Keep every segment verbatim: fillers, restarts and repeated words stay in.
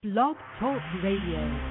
Blog Talk Radio.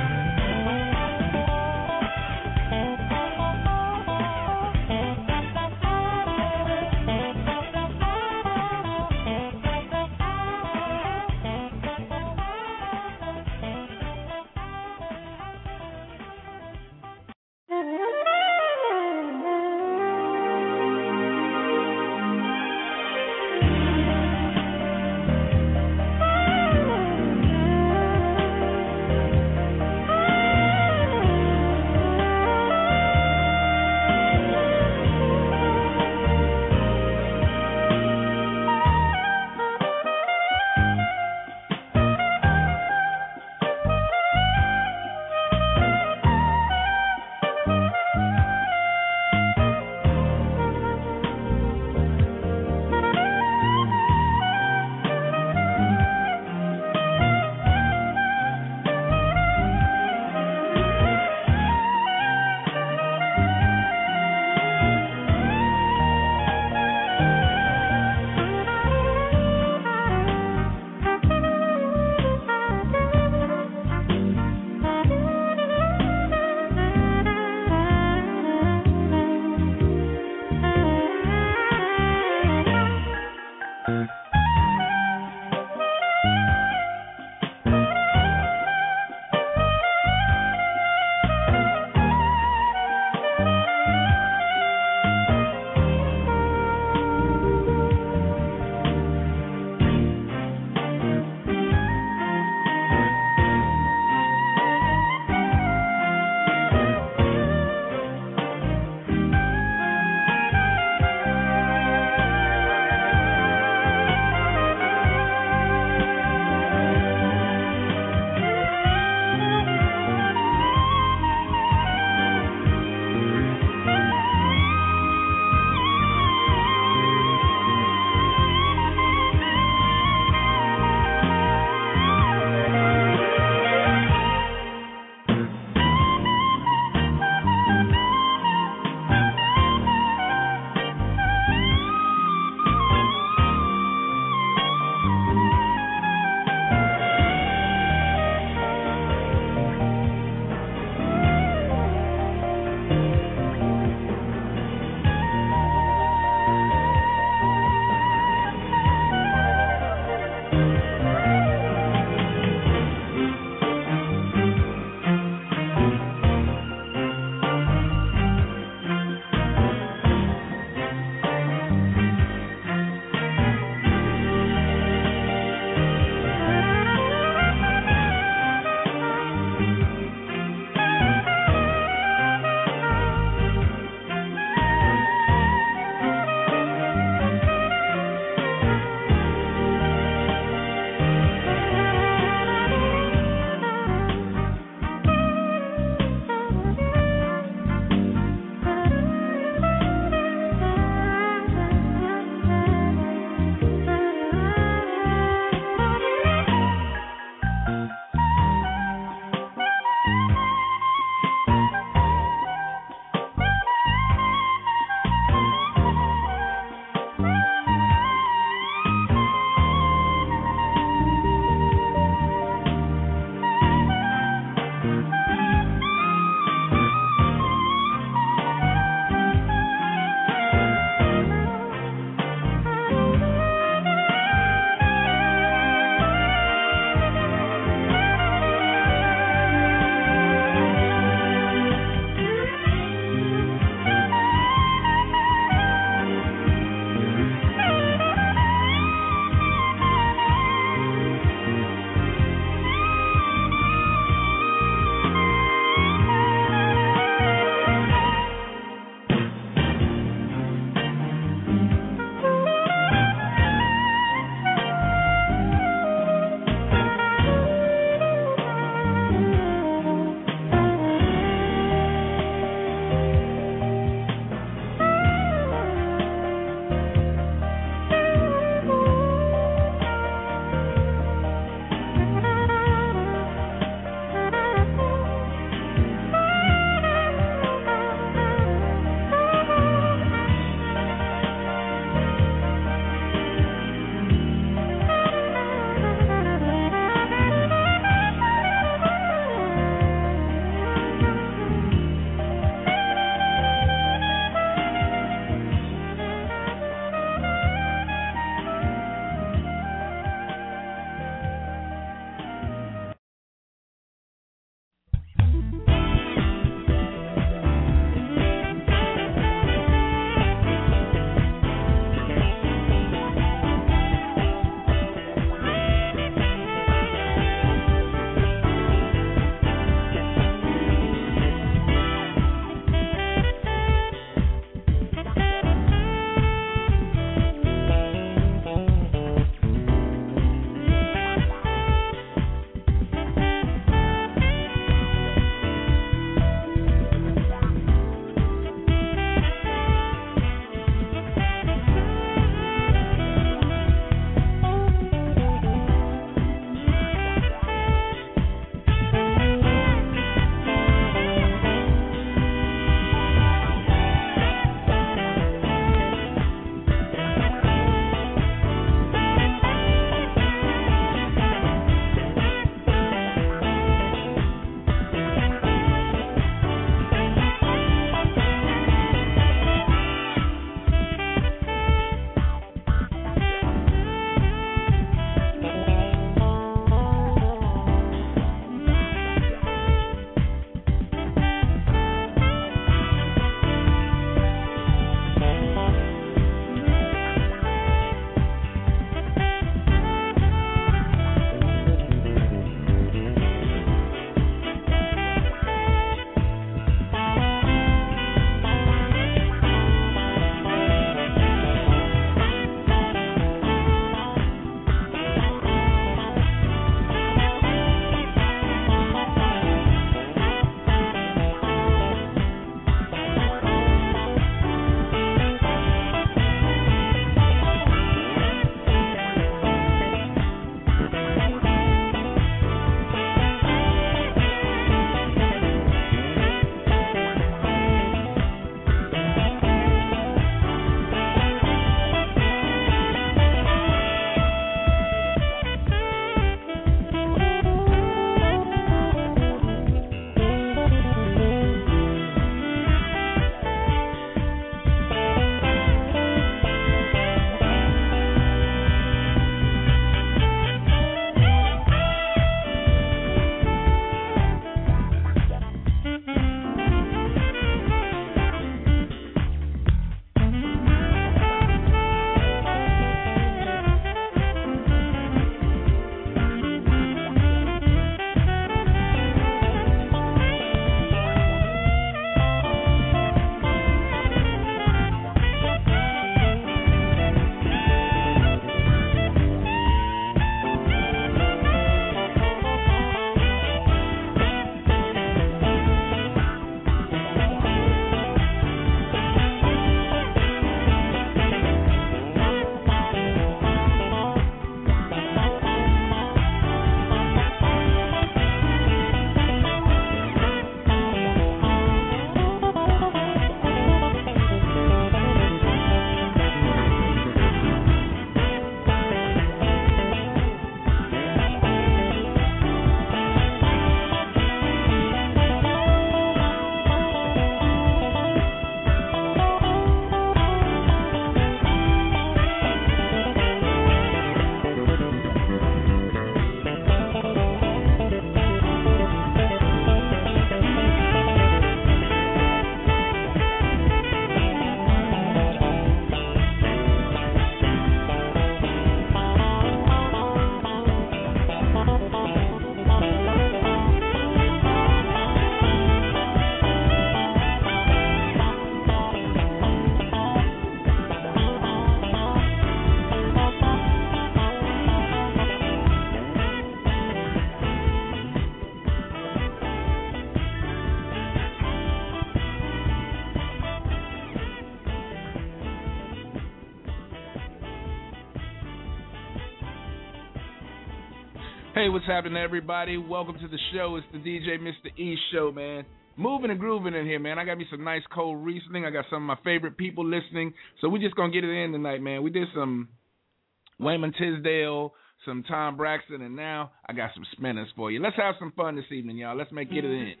Hey, what's happening, everybody? Welcome to the show. It's the D J Mister E Show, man. Moving and grooving in here, man. I got me some nice cold Riesling. I got some of my favorite people listening. So we just going to get it in tonight, man. We did some Wayman Tisdale, some Tom Braxton, and now I got some spinners for you. Let's have some fun this evening, y'all. Let's make get it in.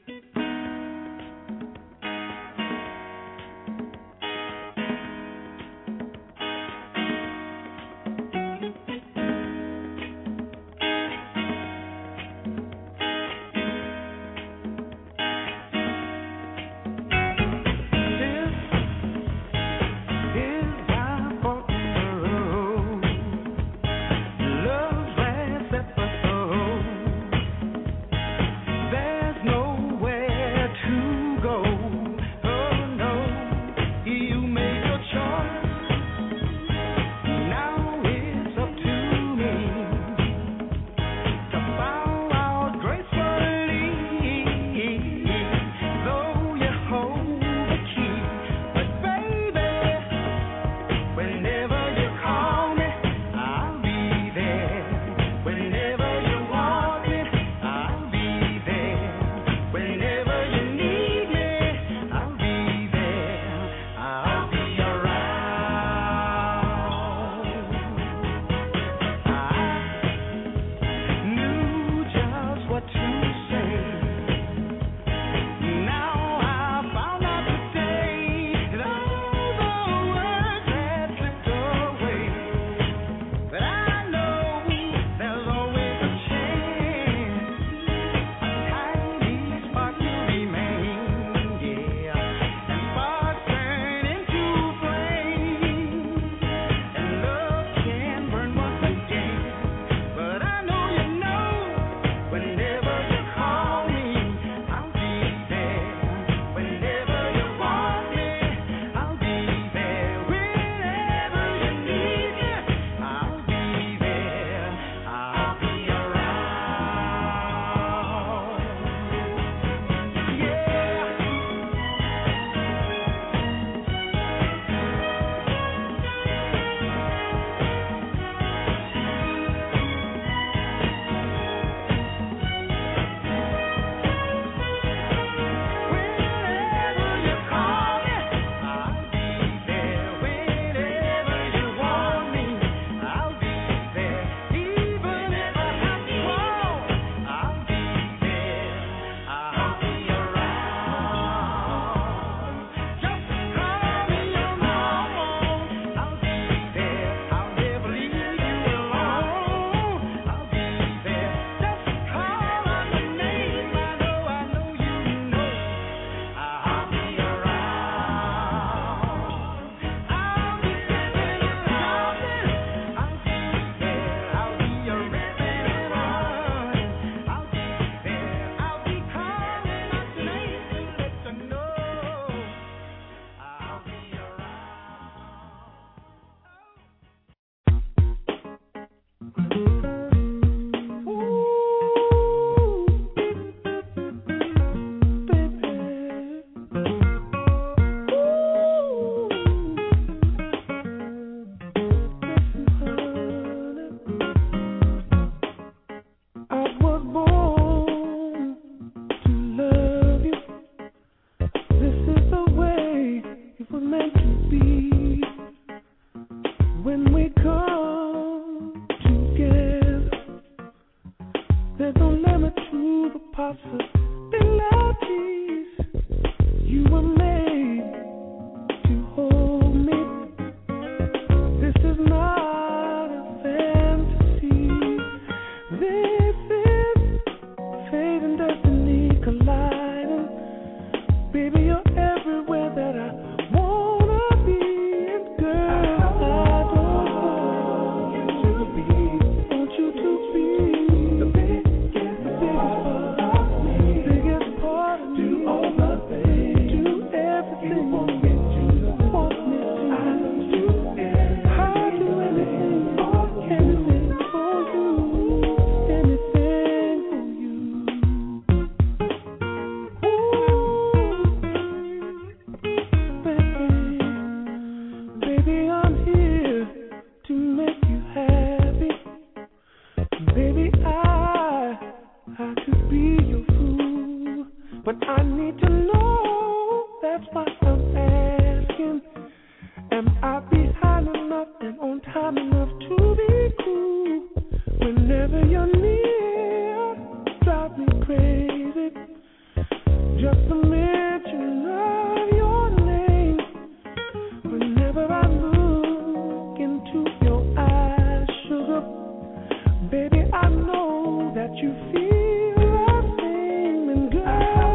There's no way need to know, that's why I'm asking. Am I behind enough and on time enough to be cool? Whenever you're near, drive me crazy. Just a mention of your name. Whenever I look into your eyes, sugar, baby, I know that you feel the same. And girl, I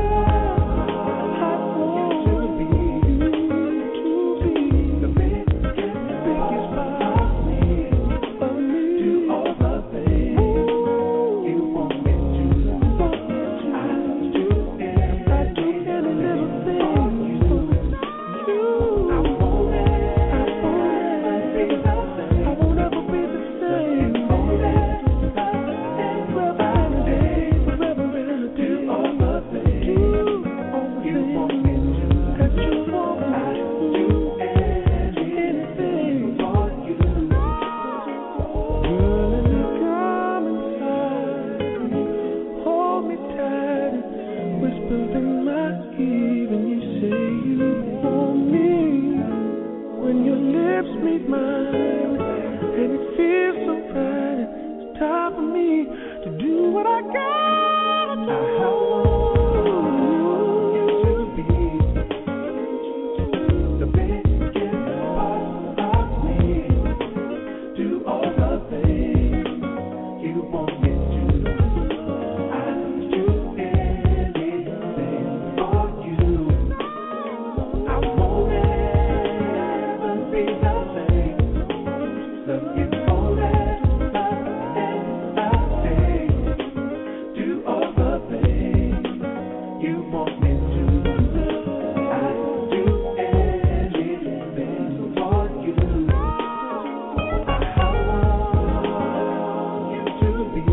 want you to be, to be the biggest, biggest part of me, of me. Do all the things you want me to. I do every, I do every little thing for you. I won't ever be the same. I won't ever be the same. Forever and a day, forever and a day. Do all the things you want me to. That you want me to. Do anything for you. Girl, let me come inside. Hold me tight. Whisper in my ear when you say you want me. When your lips meet mine, and it feels so right. It's time for me to do what I gotta do. I want you to be the biggest part of me. Do all the things you want me to. I'll do anything for you. I won't ever be the same. Love you forever and a day. Do all the things you want me to. I'll do anything for you. I want you to be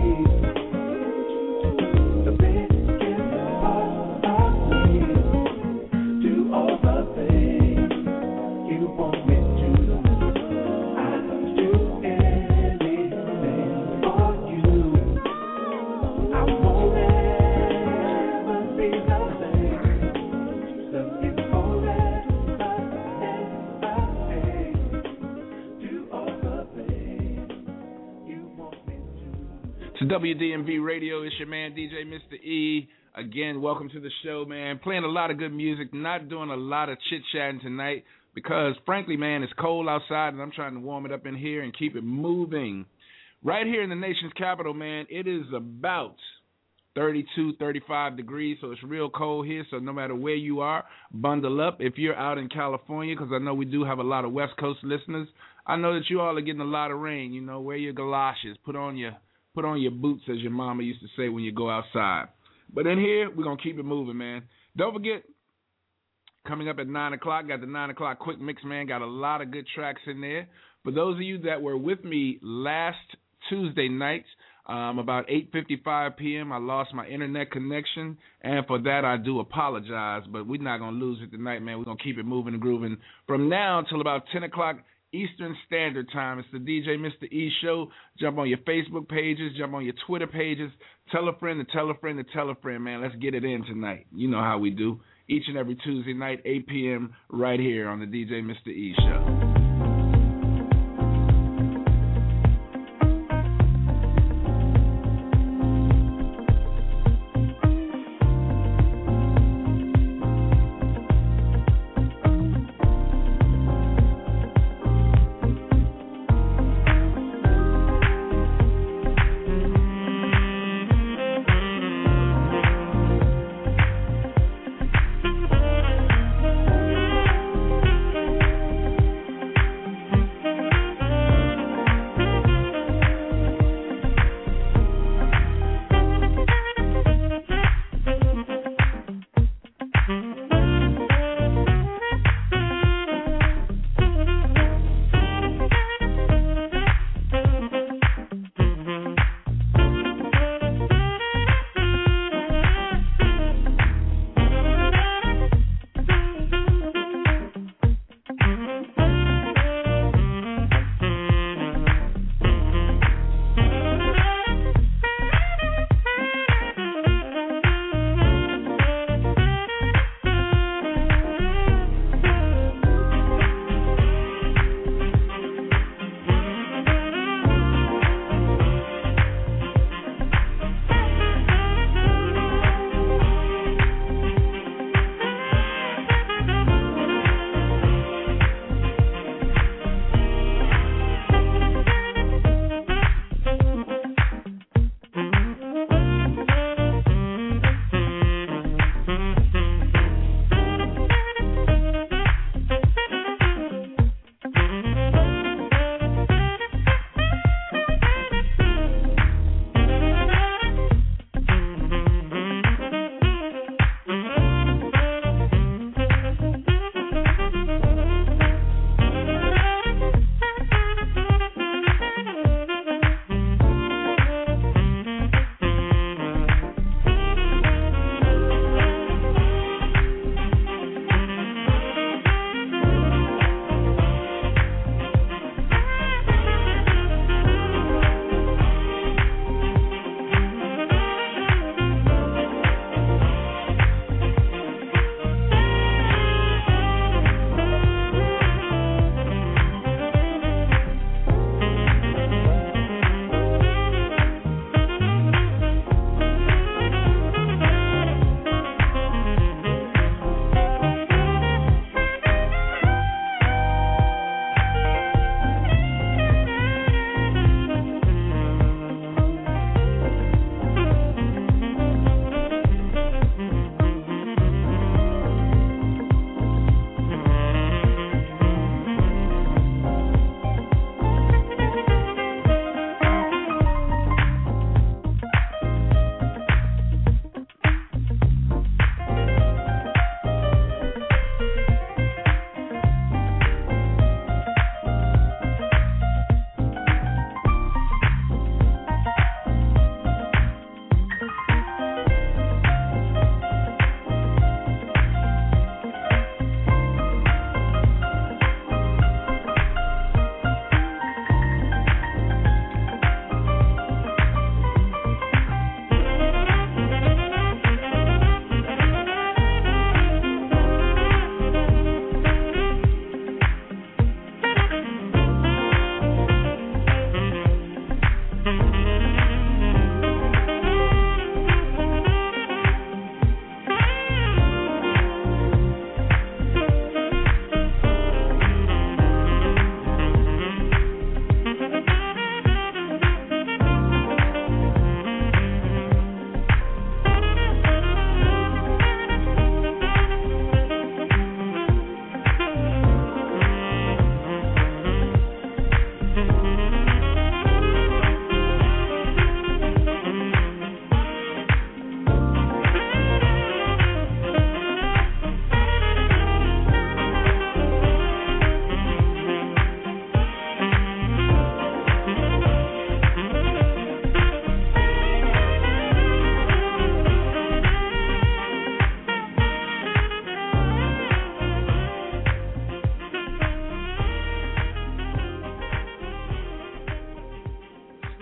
the biggest part of me. Do all the things you want me to. I'll do anything for you. I won't ever be the same. Love you forever and a day. Do all the things you want me to. To W D M V Radio, it's your man D J Mister E. Again, welcome to the show, man. Playing a lot of good music, not doing a lot of chit-chatting tonight because, frankly, man, it's cold outside and I'm trying to warm it up in here and keep it moving. Right here in the nation's capital, man, it is about thirty-two, thirty-five degrees, so it's real cold here. So no matter where you are, bundle up. If you're out in California, because I know we do have a lot of West Coast listeners, I know that you all are getting a lot of rain. You know, wear your galoshes, put on your put on your boots, as your mama used to say when you go outside. But in here, we're gonna keep it moving, man. Don't forget, coming up at nine o'clock, got the nine o'clock quick mix, man. Got a lot of good tracks in there. For those of you that were with me last Tuesday night, um, about eight fifty-five p.m., I lost my internet connection, and for that I do apologize, but we're not going to lose it tonight, man. We're going to keep it moving and grooving from now until about ten o'clock Eastern Standard Time. It's the D J Mister E Show. Jump on your Facebook pages, jump on your Twitter pages, tell a friend to tell a friend to tell a friend, man. Let's get it in tonight. You know how we do. Each and every Tuesday night, eight p.m., right here on the D J Mister E Show.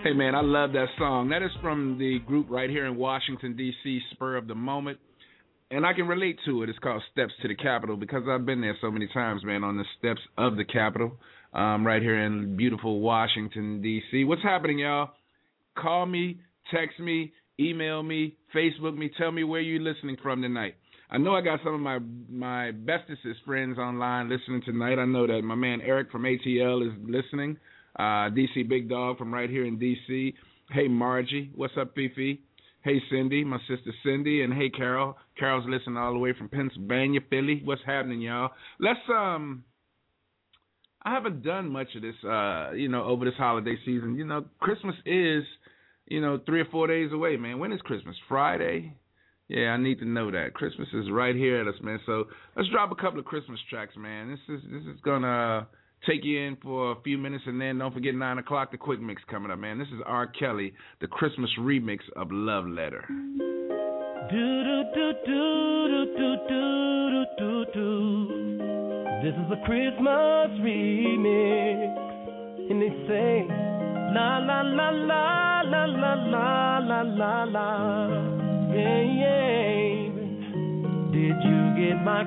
Hey, man, I love that song. That is from the group right here in Washington, D C, Spur of the Moment. And I can relate to it. It's called Steps to the Capitol because I've been there so many times, man, on the steps of the Capitol um, right here in beautiful Washington, D C. What's happening, y'all? Call me, text me, email me, Facebook me. Tell me where you're listening from tonight. I know I got some of my my bestest friends online listening tonight. I know that my man Eric from A T L is listening. Uh, D C Big Dog from right here in D C. Hey, Margie. What's up, Fifi? Hey, Cindy, my sister Cindy. And hey, Carol. Carol's listening all the way from Pennsylvania, Philly. What's happening, y'all? Let's, um, I haven't done much of this, uh, you know, over this holiday season. You know, Christmas is, you know, three or four days away, man. When is Christmas? Friday? Yeah, I need to know that. Christmas is right here at us, man. So let's drop a couple of Christmas tracks, man. This is this is gonna take you in for a few minutes, and then don't forget nine o'clock, the quick mix coming up, man. This is R. Kelly, the Christmas remix of Love Letter. Do do do do do do do do. This is a Christmas remix, and they say la la la la la la la la la la. Yeah, yeah. Did you get my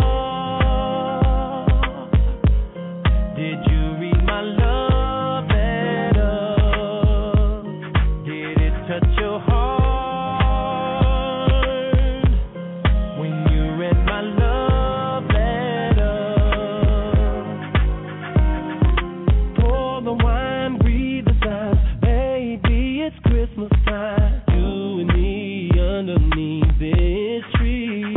call? Did you read my love letter? Did it touch your heart when you read my love letter? Pour the wine, breathe the signs, baby, it's Christmas time. You and me underneath this tree,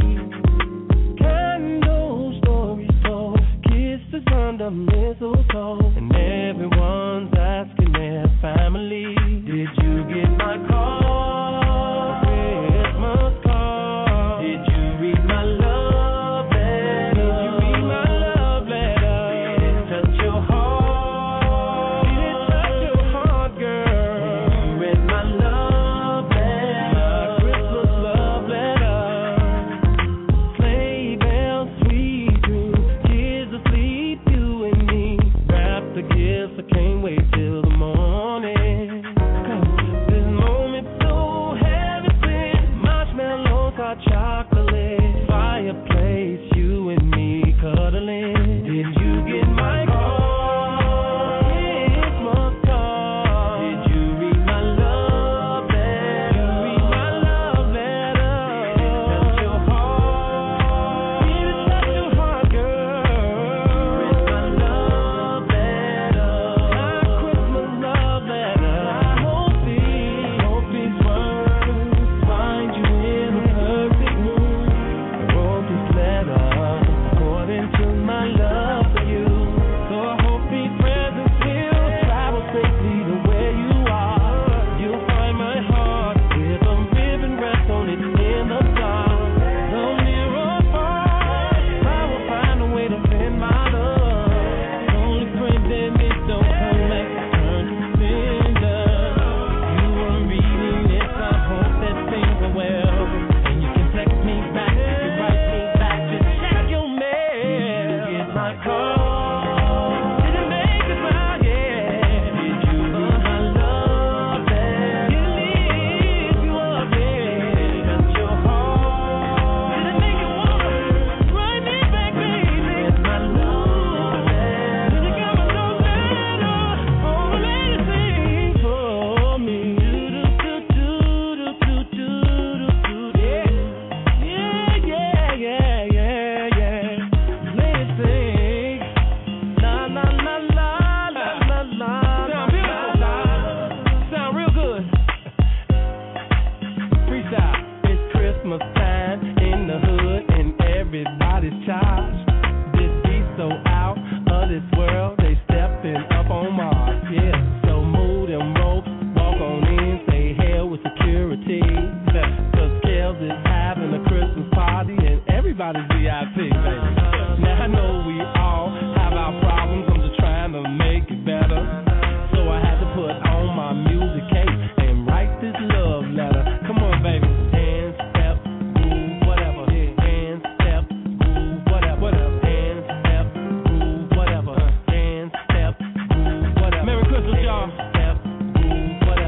candle stories told, kisses under mistletoe, and everyone's asking their family, did you get my call? Christmas call. Did you read my love letter? Did you read my love letter? Did it touch your heart? Did it touch your heart, girl? Did you read my love letter? My Christmas love letter. Sleigh bells, sweet dreams, kids asleep, you and me. Wrap the gifts, I can't wait till the morning. 'Cause this moment so heaven sent, marshmallows, hot chocolate, fireplace, you and me cuddling. Did you get my call? Christmas call. Did you read my love letter? Did you read my love letter? Did it touch your heart? Did it touch your heart, girl? Read my love letter, my Christmas love letter. I hope these, hope these words find you in the perfect mood. I wrote this letter according to my love for you. So I hope these presents will travel safely to where you are. You'll find my heart with a ribbon wrapped on it in the dark. No near or far, I will find a way to send my love. Only pray that it don't come back and turn to cinder. You are reading this, I hope that things are well. And you can text me back, you can write me back, just check your mail. Get my call. Did it make you smile? Yeah. Did you read my love letter? Did it lift you up? Yeah. Did it touch your heart? Did it make you wanna write me back, baby? Get my love letter. Did it got my love letter? Oh, let it sing for me. Do do do do do do do do. Yeah, yeah, yeah, yeah, yeah. Let it sing. La la la la la la la. Sound beautiful. Sound real good. Freestyle. It's Christmas time in the hood and everybody's charged. This beat so out of this world, they stepping up on Mars. Yeah, so move them ropes, walk on in, say hell with security. Cause Kells is having a Christmas party and everybody's V I P, baby. Now I know we all have our problems, I'm just trying to make it better. So I had to put on my music case and write this love letter. Come on, baby. Dance, step, groove, whatever. Dance, step, groove, whatever. Dance, step, groove, whatever. Dance, step, groove, whatever. Merry Christmas, y'all. Step, groove, whatever.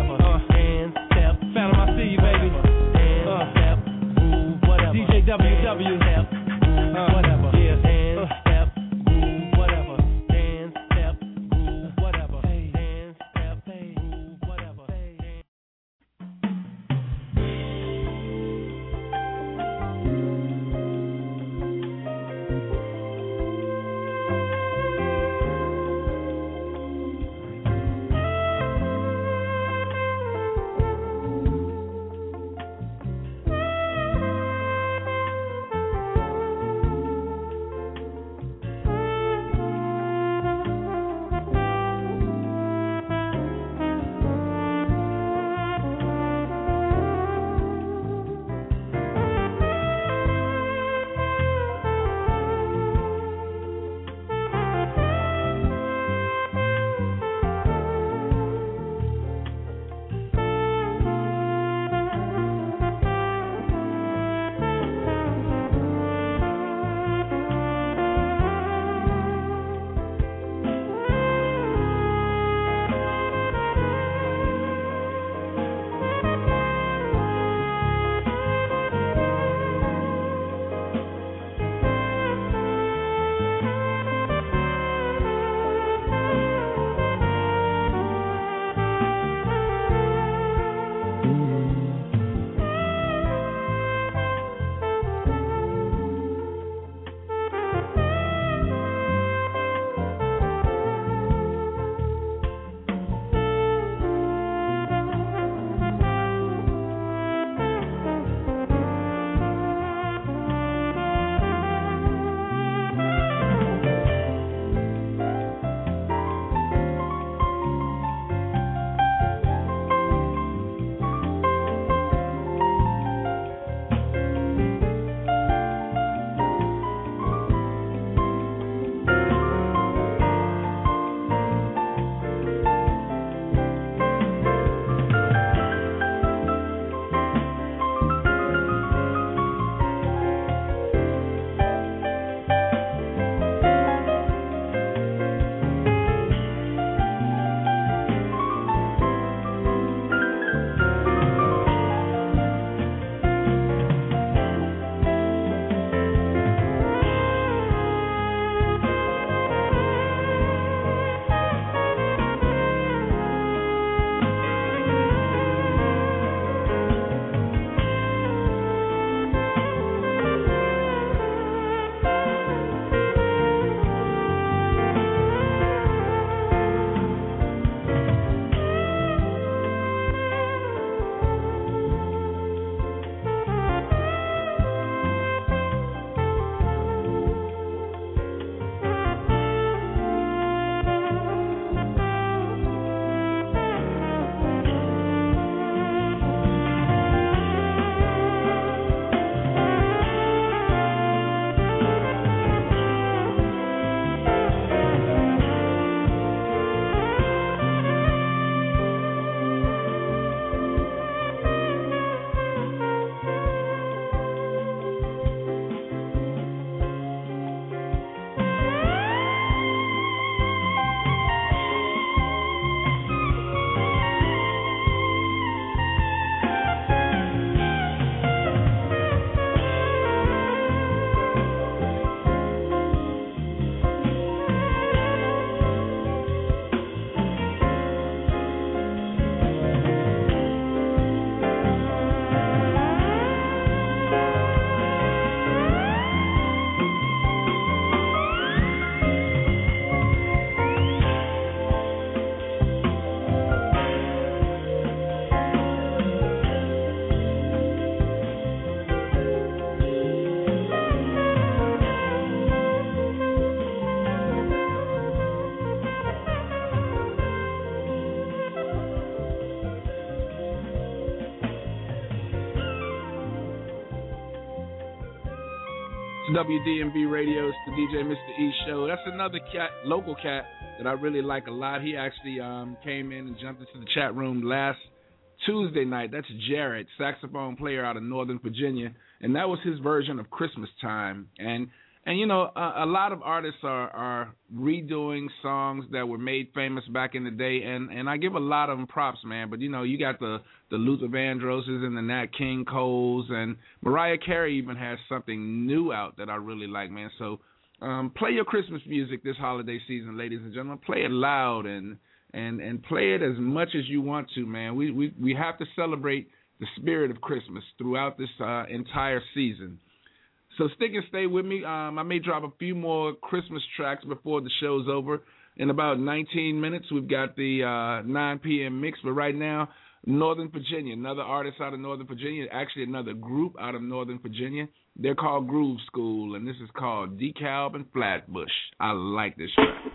W D M V Radio. It's the D J Mister E Show. That's another cat, local cat, that I really like a lot. He actually um, came in and jumped into the chat room last Tuesday night. That's Jared, saxophone player out of Northern Virginia, and that was his version of Christmas Time. And and you know, a, a lot of artists are, are redoing songs that were made famous back in the day, and, and I give a lot of them props, man. But you know, you got the the Luther Vandrosses and the Nat King Coles, and Mariah Carey even has something new out that I really like, man. So um, play your Christmas music this holiday season, ladies and gentlemen. Play it loud and and and play it as much as you want to, man. We we we have to celebrate the spirit of Christmas throughout this uh, entire season. So stick and stay with me. Um, I may drop a few more Christmas tracks before the show's over. In about nineteen minutes, we've got the uh, nine p.m. mix. But right now, Northern Virginia, another artist out of Northern Virginia, actually another group out of Northern Virginia. They're called Groove School, and this is called DeKalb and Flatbush. I like this track.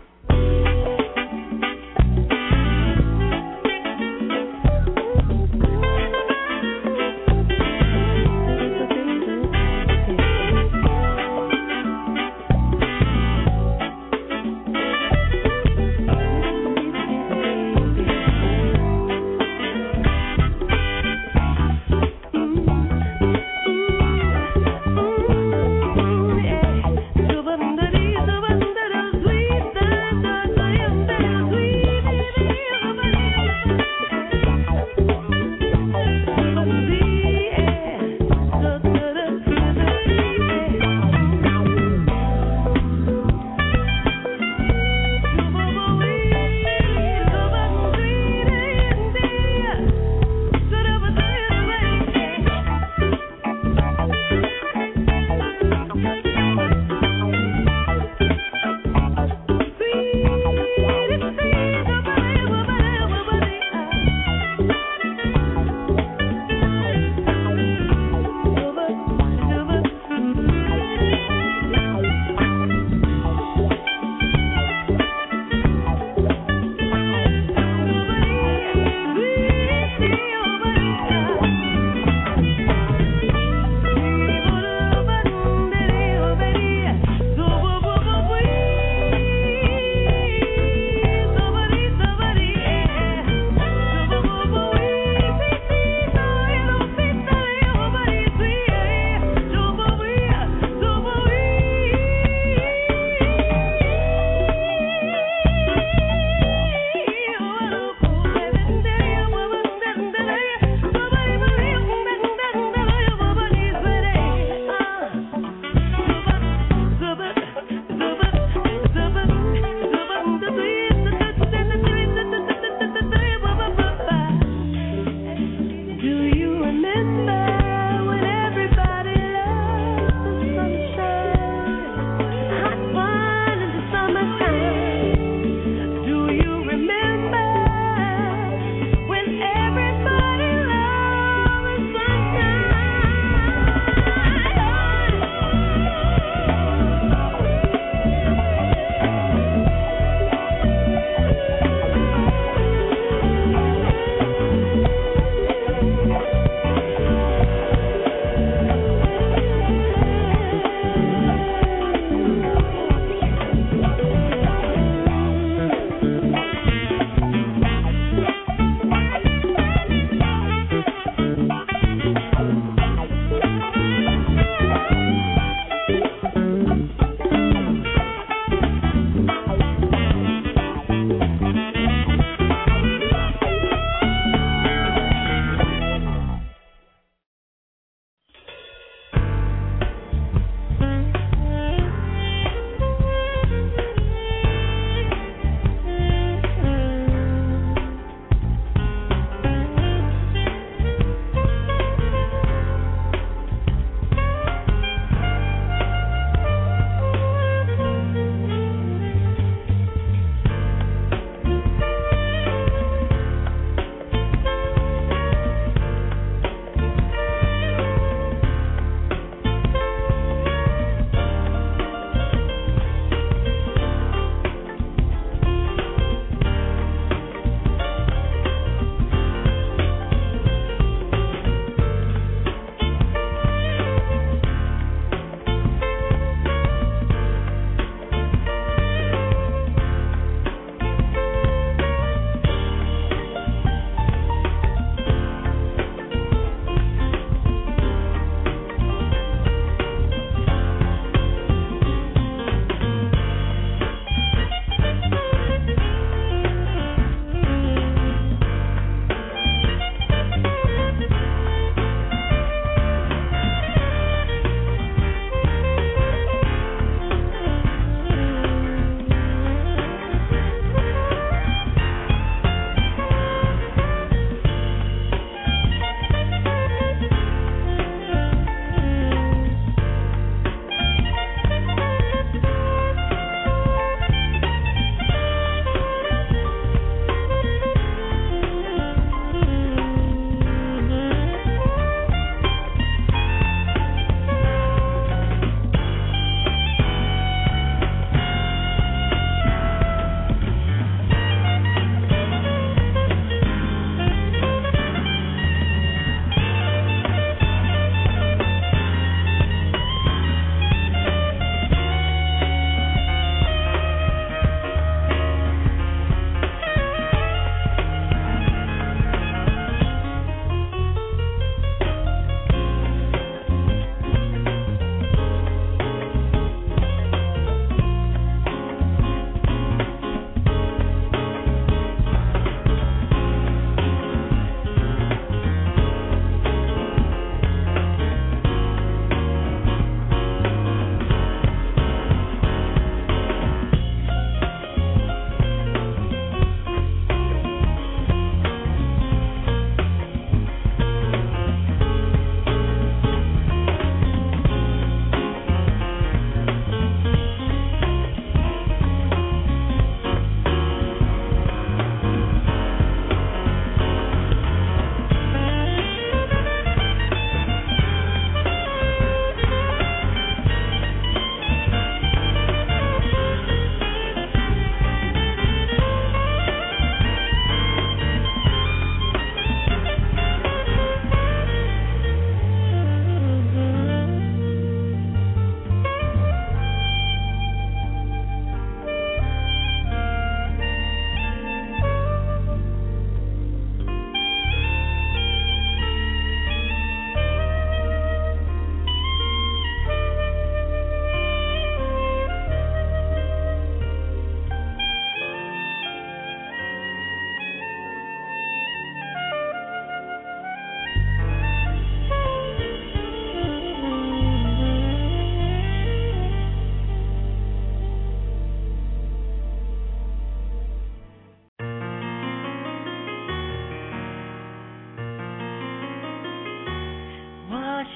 Sweet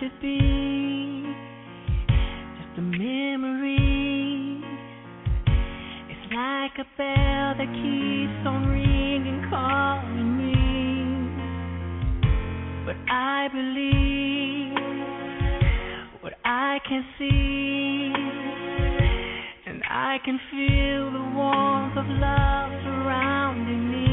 to be just a memory. It's like a bell that keeps on ringing, calling me. But I believe what I can see, and I can feel the warmth of love surrounding me.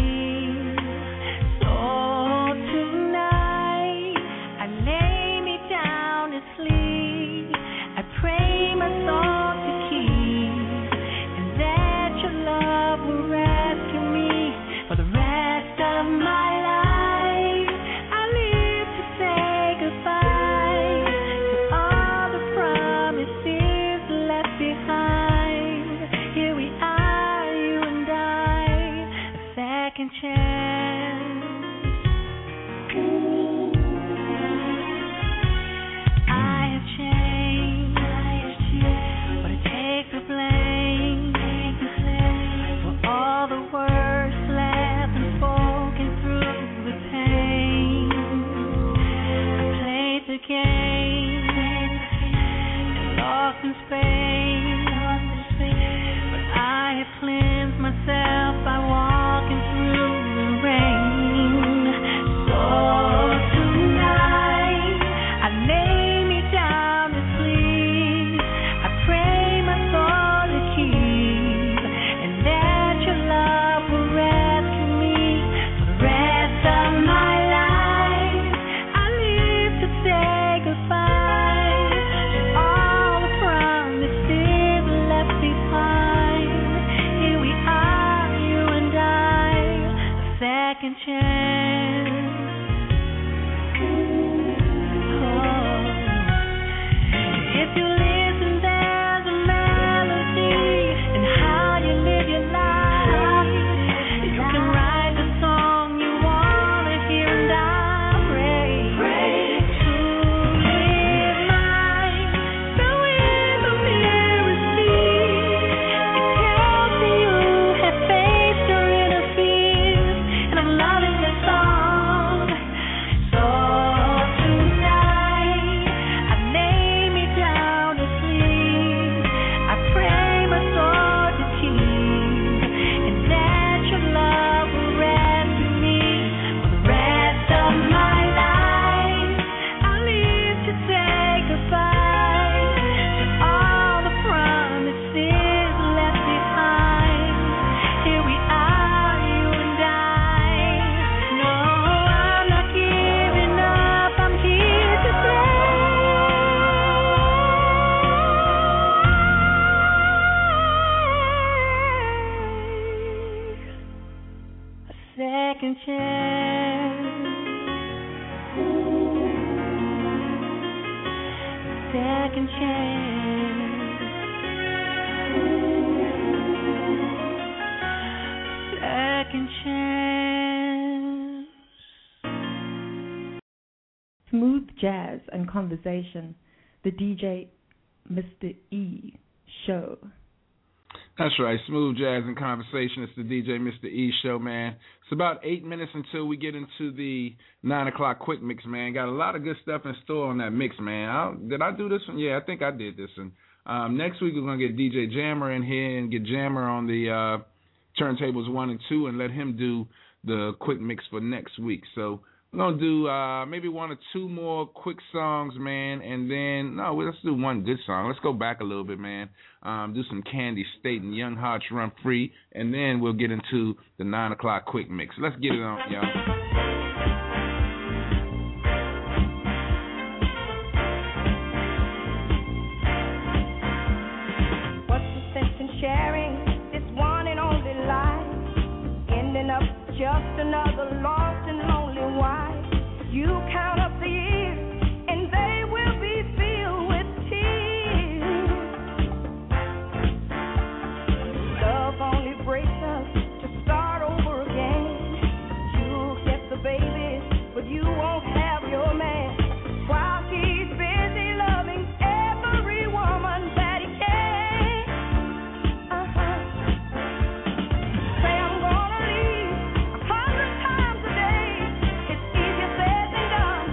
Smooth jazz and conversation, the D J Mister E Show. That's right, smooth jazz and conversation. It's the D J Mister E Show, man. It's about eight minutes until we get into the nine o'clock quick mix, man. Got a lot of good stuff in store on that mix, man. I, did I do this one? Yeah, I think I did this one. Um, next week we're gonna get D J Jammer in here and get Jammer on the uh, turntables one and two and let him do the quick mix for next week. So we're going to do uh, maybe one or two more quick songs, man, and then, no, let's do one good song. Let's go back a little bit, man. Um, do some Candy State and Young Hearts Run Free, and then we'll get into the nine o'clock quick mix. Let's get it on, y'all. What's the sense in sharing this one and only life? Ending up just another lost and lonely wife. You count up the years, and they will be filled with tears. Love only breaks us to start over again. You'll get the baby, but you won't have your man. While he's busy loving every woman that he can. Uh-huh. Say I'm gonna leave a hundred times a day. It's easier said than done.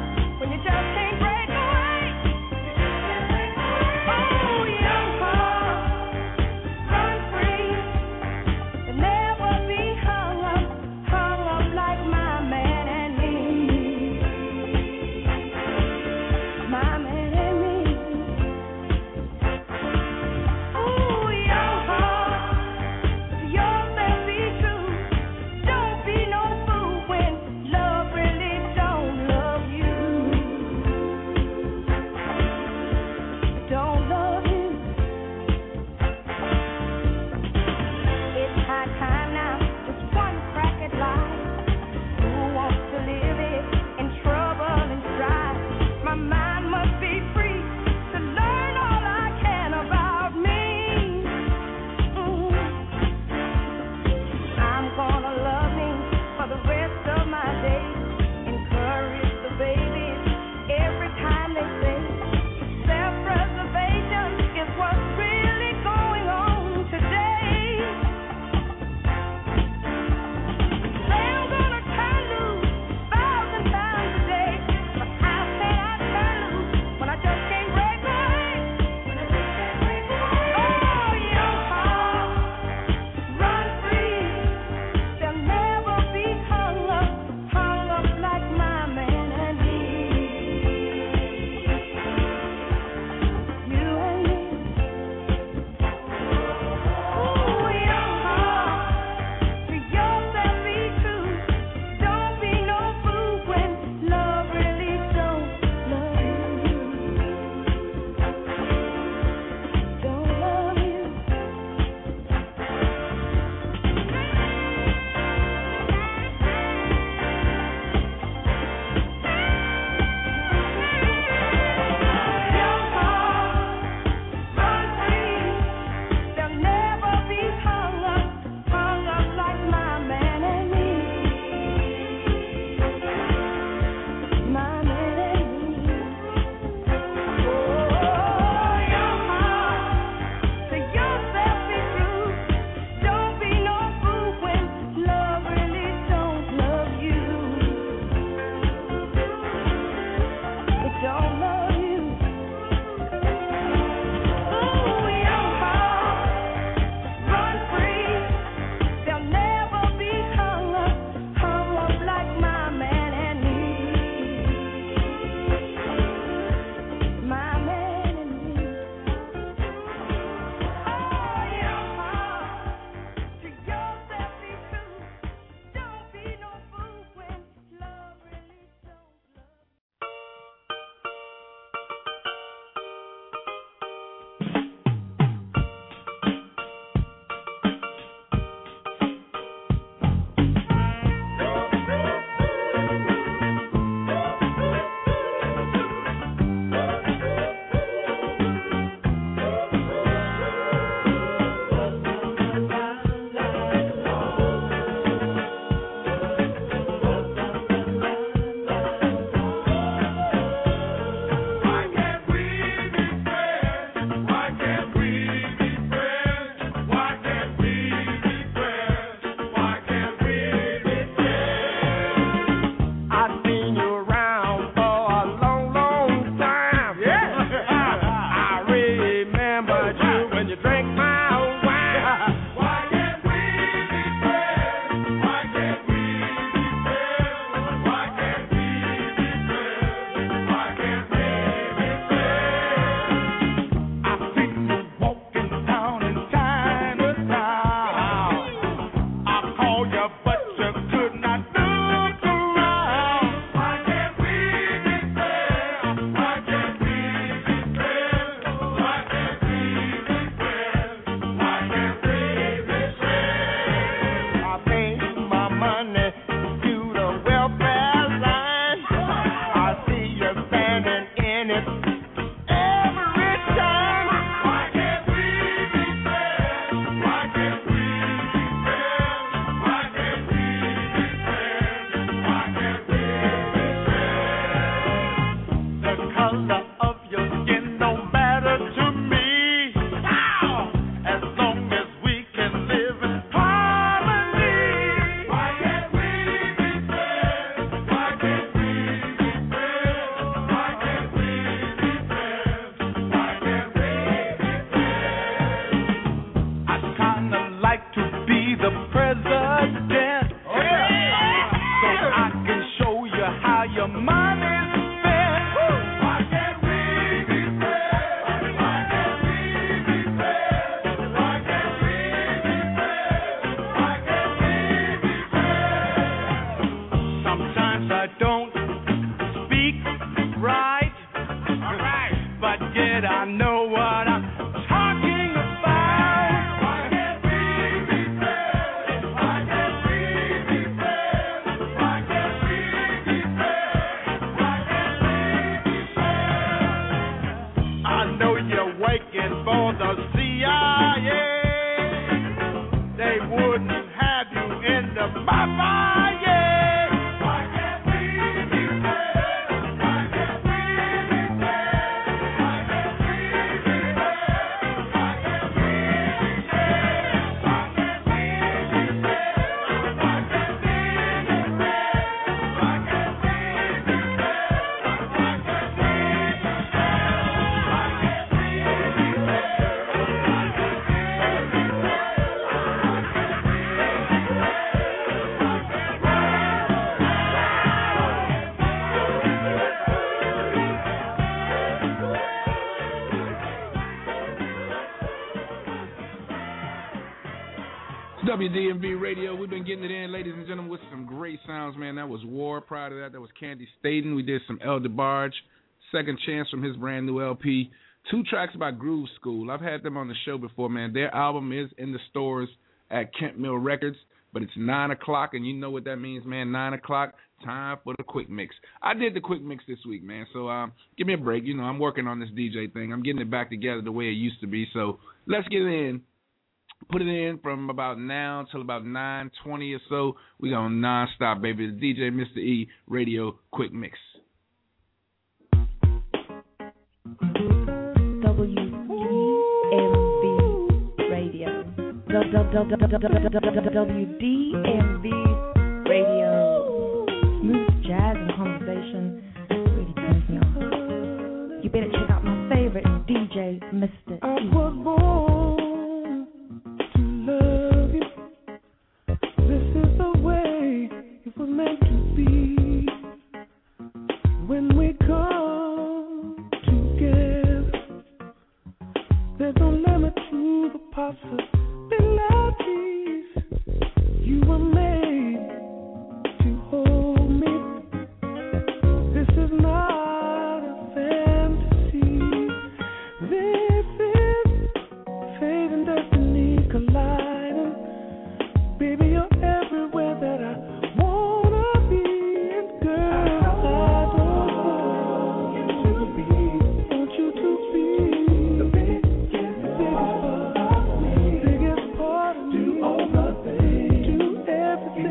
good when you drink my wine. Why can't we be friends? Why can't we be friends? Why can't we be friends? Why can't we be friends? I see you walking down in Chinatown. I call you, but you could not look around. Why can't we be friends? Why can't we be friends? Why can't we be friends? Why can't we be friends? I pay my money to the welfare line. I see you standing in it every time. Why can't we be friends? Why can't we be friends? Why can't we be friends? Why can't we be friends? The color of your skin don't matter to me. As long as we can live in harmony. Why can't we be friends? Why can't we be friends? Why can't we be friends? Why can't we be friends? I'd kinda like to be the president. So I can show you how your money's spent. Why can't we be friends? Why can't we be friends? Why can't we be friends? Why can't we be friends? Sometimes I don't speak right. But yet I know what I'm talking about. Why can't we be friends? Why can't we be friends? Why can't we be friends? Why can't we be friends? I know you're working for the C I A. They wouldn't have you in the mafia. Why can't we be friends? Why can't we be friends? Why can't we be friends? Why can't we be friends? Why can't we be friends? Why can't we be friends? Why can't we be friends? Why can't we It's W D M V Radio. We've been getting it in, ladies and gentlemen, with some great sounds, man. That was War. Prior to that, that was Candy Staten. We did some El DeBarge, Second Chance from his brand new L P. Two tracks by Groove School. I've had them on the show before, man. Their album is in the stores at Kent Mill Records, but it's nine o'clock, and you know what that means, man. nine o'clock, time for the quick mix. I did the quick mix this week, man, so um, give me a break. You know, I'm working on this D J thing. I'm getting it back together the way it used to be, so let's get it in. Put it in from about now till about nine twenty or so. We go non-stop, baby. The D J Mister E Radio Quick Mix. W D M V Radio. W D M V Radio. Smooth jazz and conversation really turns me on. You better check out my favorite D J, Mister I E. was born to love you. This is the way it was meant to be. When we come together, there's no limit to the possibilities. You were made to hold me. This is not a fantasy. This is fate and destiny colliding. Baby, you're everywhere that I wanna be. And girl, I don't want you to be, want you to be the biggest, biggest part of me, biggest part of me. Do all the things, do everything.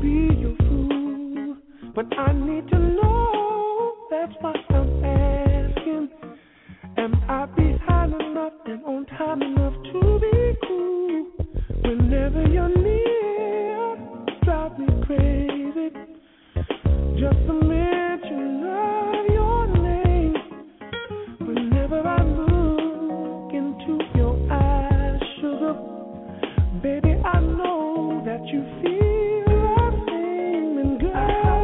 be your fool, but I need to know. That's why I'm asking. Am I behind enough and on time enough to be cool? Whenever you're near, drive me crazy. Just a mention of your name. Whenever I look into your eyes, sugar, baby, I know that you feel the same. And girl, I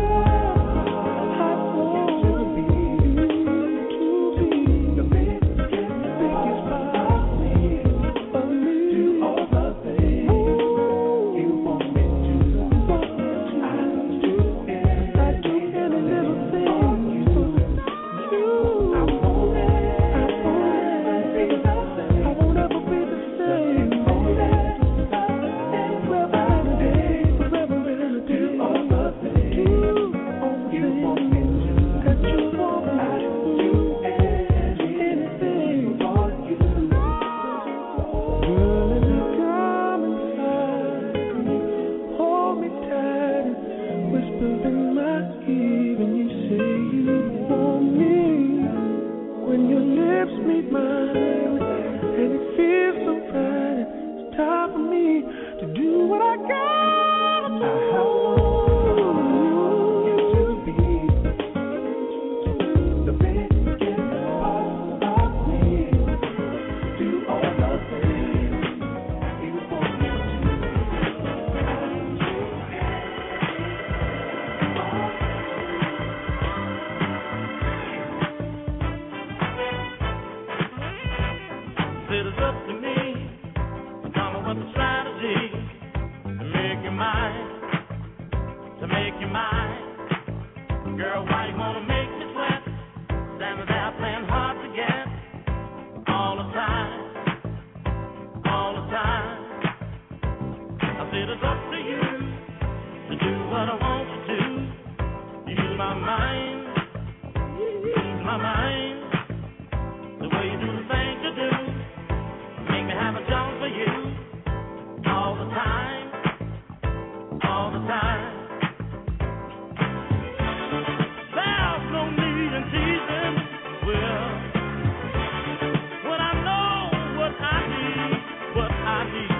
want you to be, to be the biggest, biggest part of me, of me. Do all the things you want me to. I do it. I do any little thing you do. I won't ever be the same. I won't ever be the same. Forever and a day, forever and a day. Do all the things you want me to. That you want me to. Do anything for you. Girl, if you come inside, hold me tight and whisper in my ear, and you say you want me. When your lips meet mine, and it feels so right, it's time for me to do what I gotta do. I want you to be the biggest part of me. Do all the things you want me to. It is up to me to come up with a strategy to make you mine, to make you mine. Girl, why you wanna make me sweat? Standing there playing hard to get all the time, all the time. I said it's up to you to do what I want you to. Use my mind, use my mind, the way you do the things you do. Make me have a job for you all the time, all the time. There's no need in teasing. Well, when I know what I need, what I need.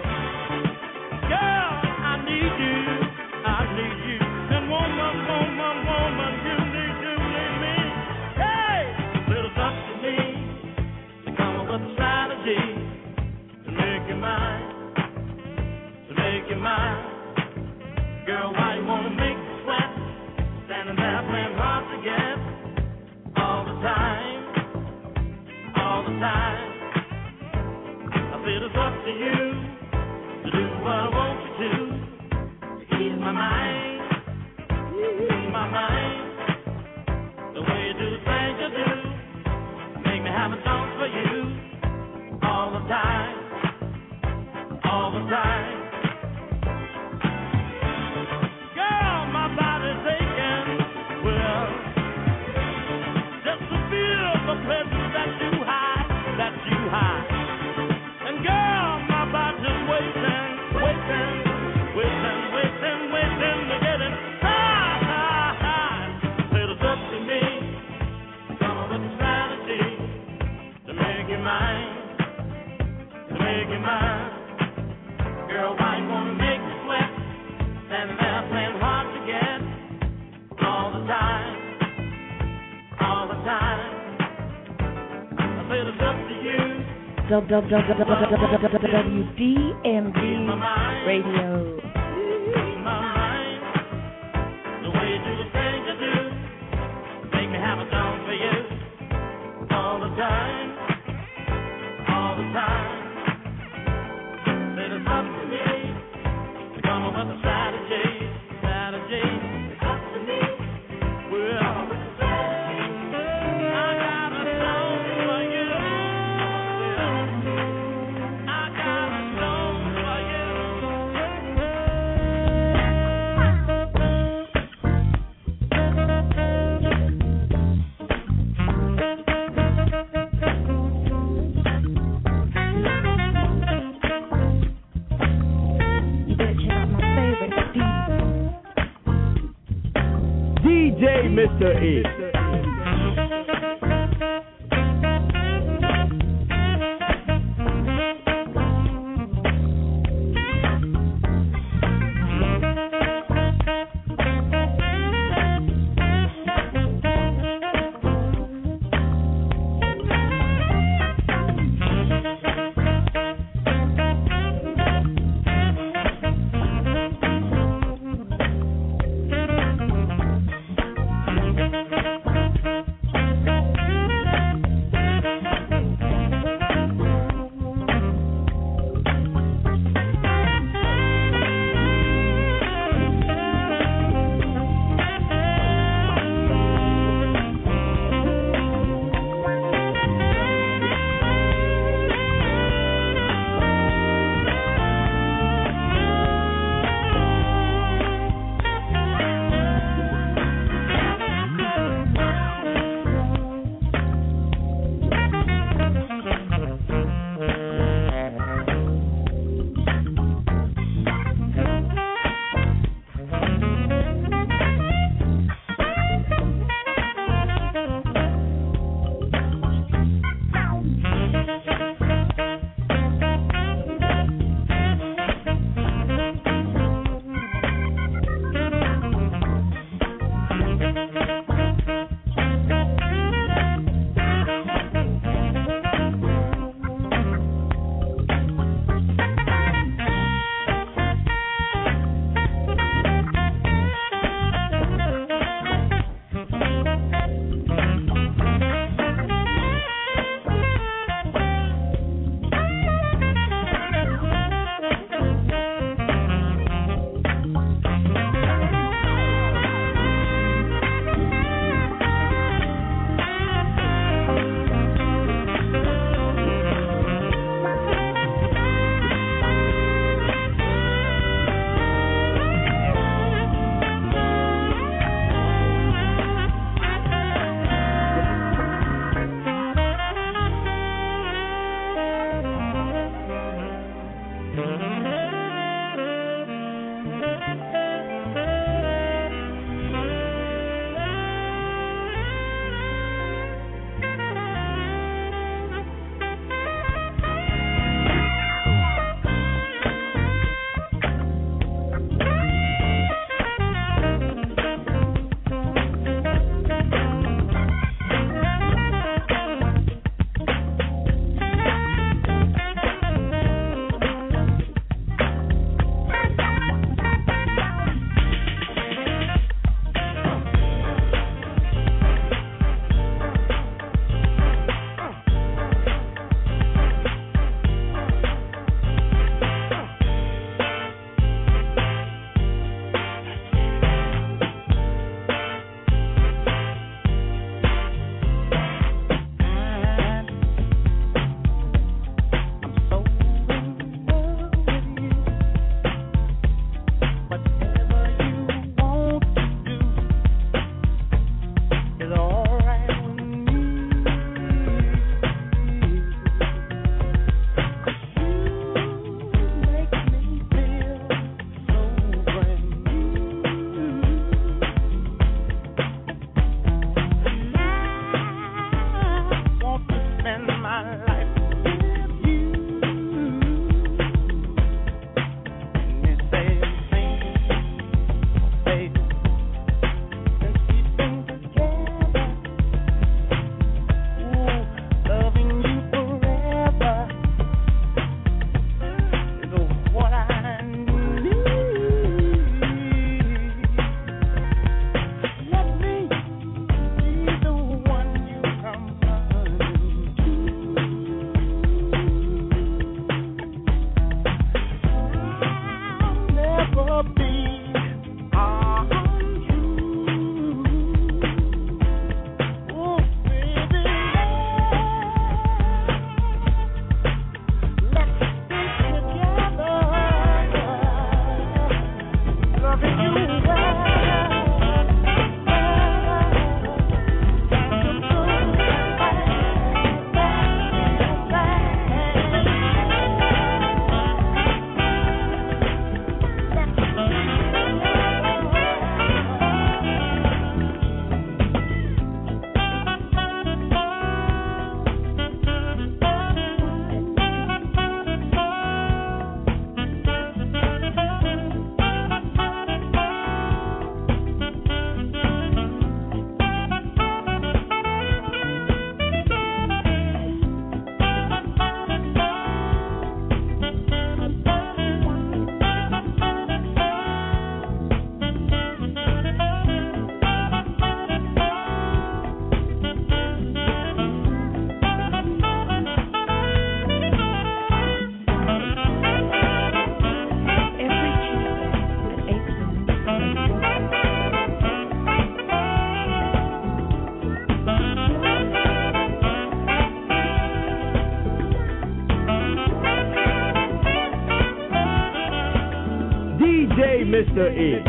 Girl, I need you, I need you. And woman, woman, woman, you need, you need me. Hey, it's up to me to come up with a strategy to make you mine, to make you mine. Girl, why you wanna make me sweat? Standing there playing hard to get all the time, all the time. I said it's up to you to do what I want you to. To ease my mind, ease my mind. The way you do the things you do, make me have a song for you all the time, all the time. Girl, my body's aching, well, just to feel the pleasure that you hide, that you hide. And girl, my body's waiting, waiting, waiting, waiting, waiting to get it high, high, high. Said it's up to me, come up with a strategy to make you mine, to make you mine. Girl, why you wanna make me sweat? Standing there playing hard to get all the time, all the time. I said it's up to you. W D M V Radio. Ease my mind. The way you do the things you do, make me have a song for you all the time, all the time. Said it's up to me to come up with a strategy, strategy. It's up to me. Well, I got a song for you. Well, I got a song for you. D J Mister E. Thank you. Mister E.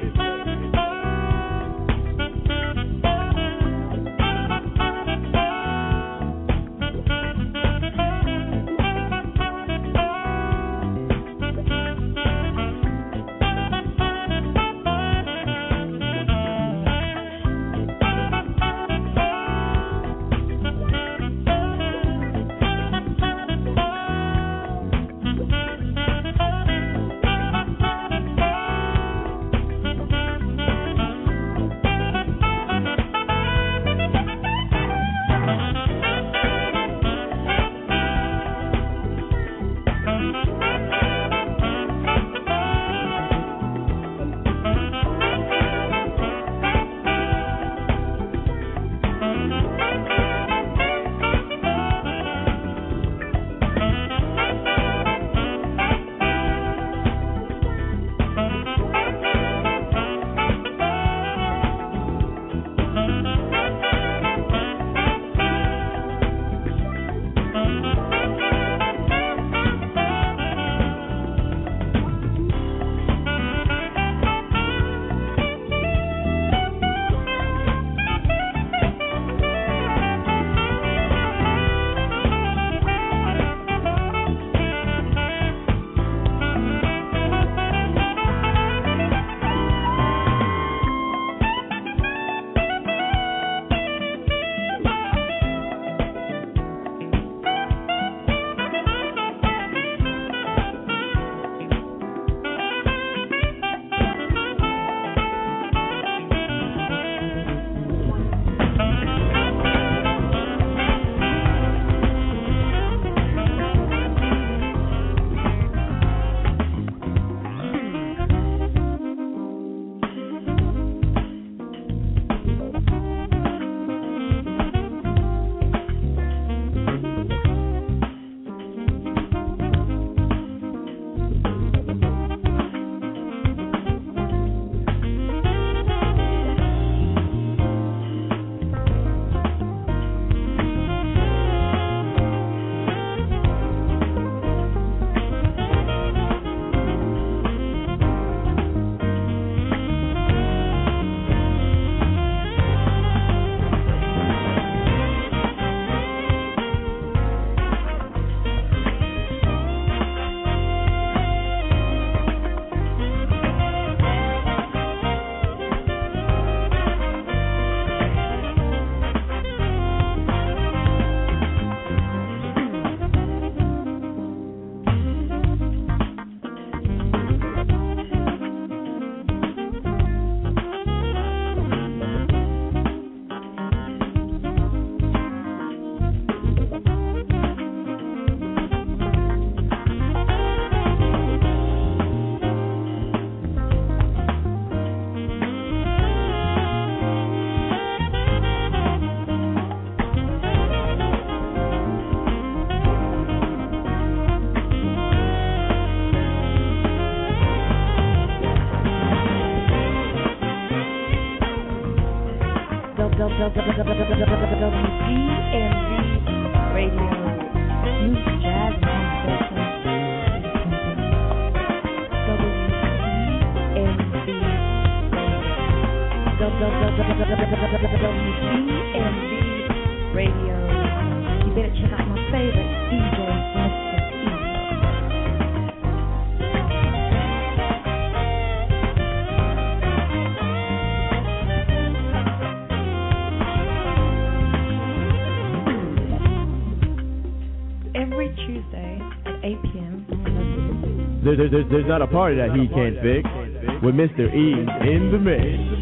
There, there, there, there's not a party that he can't fix with Mister E in the mix.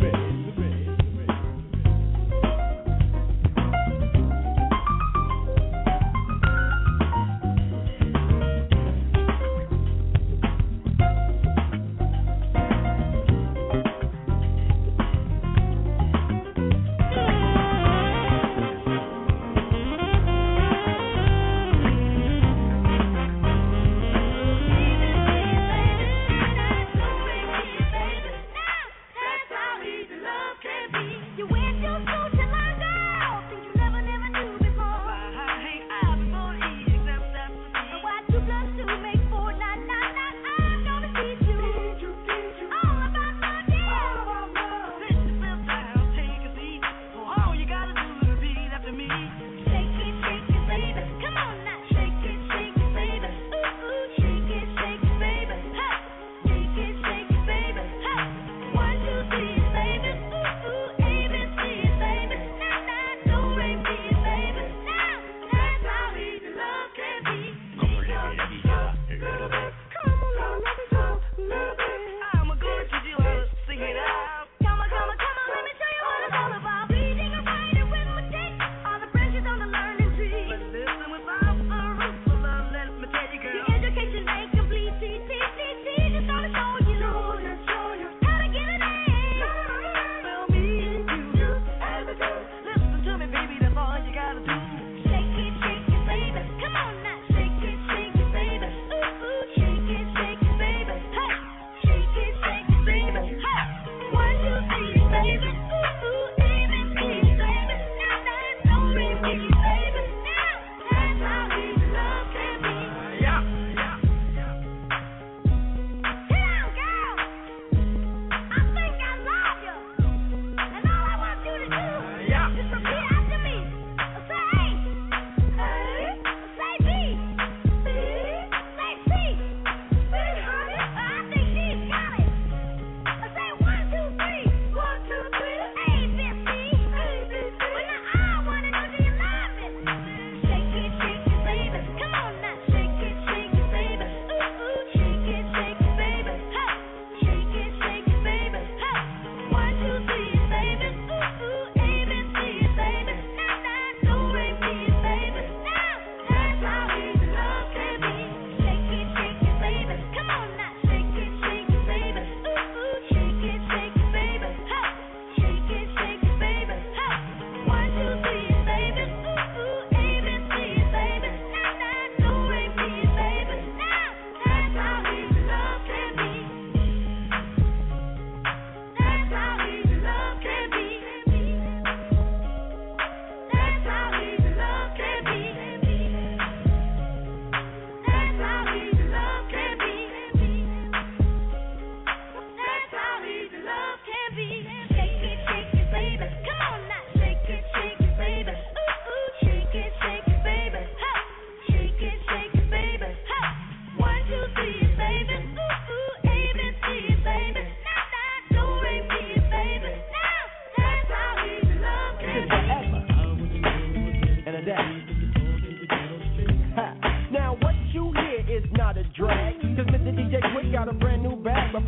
That's how he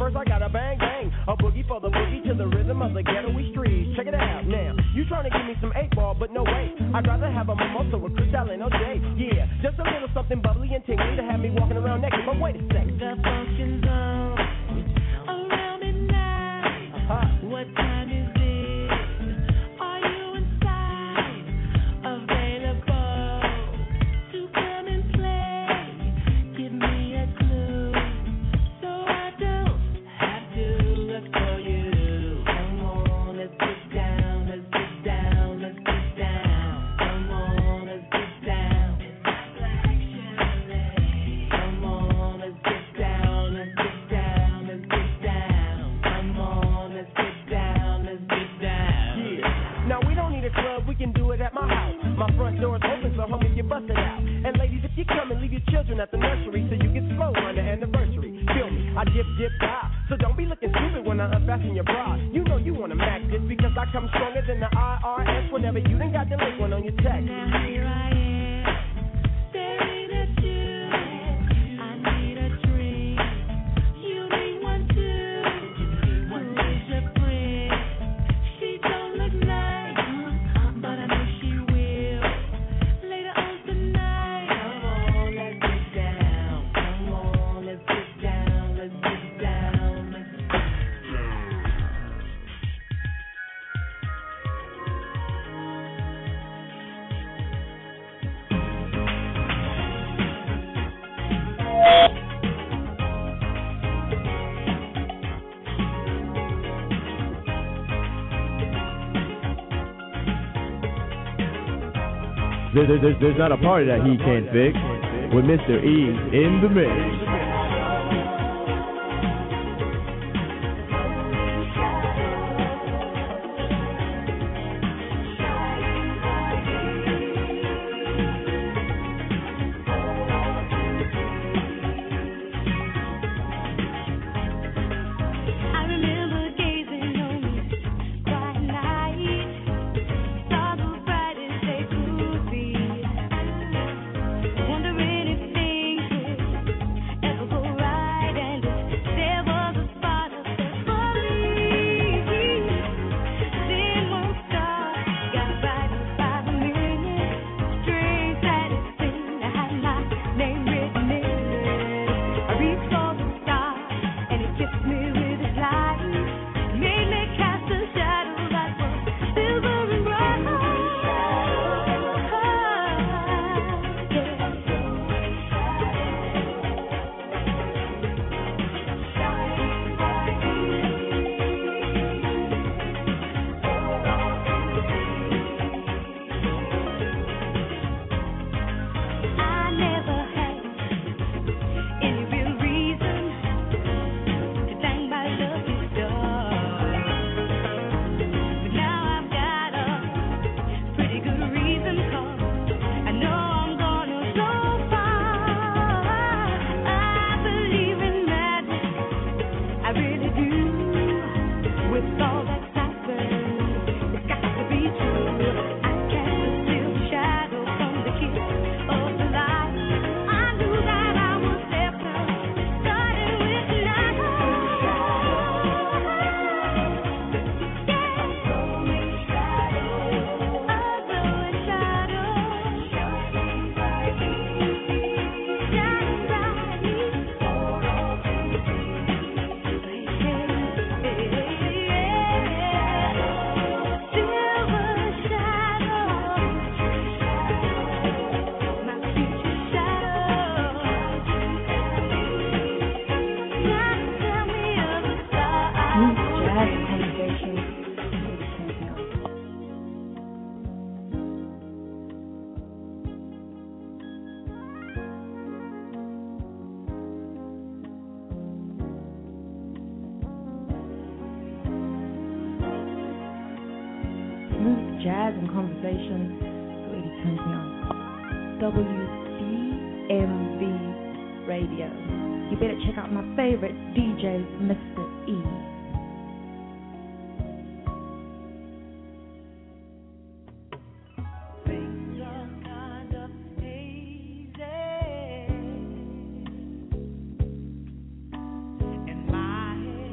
Cause I got a bang bang, a boogie for the boogie to the rhythm of the ghetto-y streets. Check it out now. You trying to give me some eight ball, but no way. I'd rather have a mimosa with Cristal and O J. Yeah, just a little something bubbly and tingly to have me walking around naked. But wait a second. The function's on around midnight. Uh-huh. What time is it? Are you inside? Available to come and play? Give me a clue so I don't have to look for you. Come on, let's get down, let's get down, let's get down. Come on, let's get down. Come on, let's get down, let's get down, let's get down. Come on, let's get down, let's get down. Yeah. Now we don't need a club, we can do it at my house. My front door's open, so homie, you bust it out. And ladies, if you come and leave your children at the nursery so you get slow on the anniversary. Feel me, I dip, dip, die. So don't be looking stupid when I unfasten your bra. You know you wanna max this because I come stronger than the I R S whenever you done got the link one on your text. Now here I am, staring at you. I need a drink. You need one too. What is your friend? She don't look nice, but I know she will later on tonight. Come on, let's get down. Come on, let's get down. Let's get down. Let's get down. There, there, there's, there's not a party that he can't fix with Mister E in the mix. I remember gazing on you quiet night, saw the brightest they could be, wondering if things would ever go right, and if there was a spot up there for me. Then one star got brighter by the minute, strange that it seemed I had my name written in it. I reached for the star and it kissed me with its light, made me cast a shadow that was silver and bright. I never had any real reason to thank my lucky stars, but now I've got a pretty good reason, 'cause I know I'm gonna go far. I believe in magic, I really do. With all that's happened, it's got to be true. I can't conceal the shadow from the kiss of the light. I knew that I was destined, starting with tonight. Yeah. A glowing shadow, shining brightly, shining brightly. Silver shadow, my future shadow. Now tell me of the Smooth stars. jazz conversation really turns me on. Smooth jazz and conversation really turns me on. W D M V Radio. You better check out my favorite D J, Mister E. Things are kind of hazy in my head.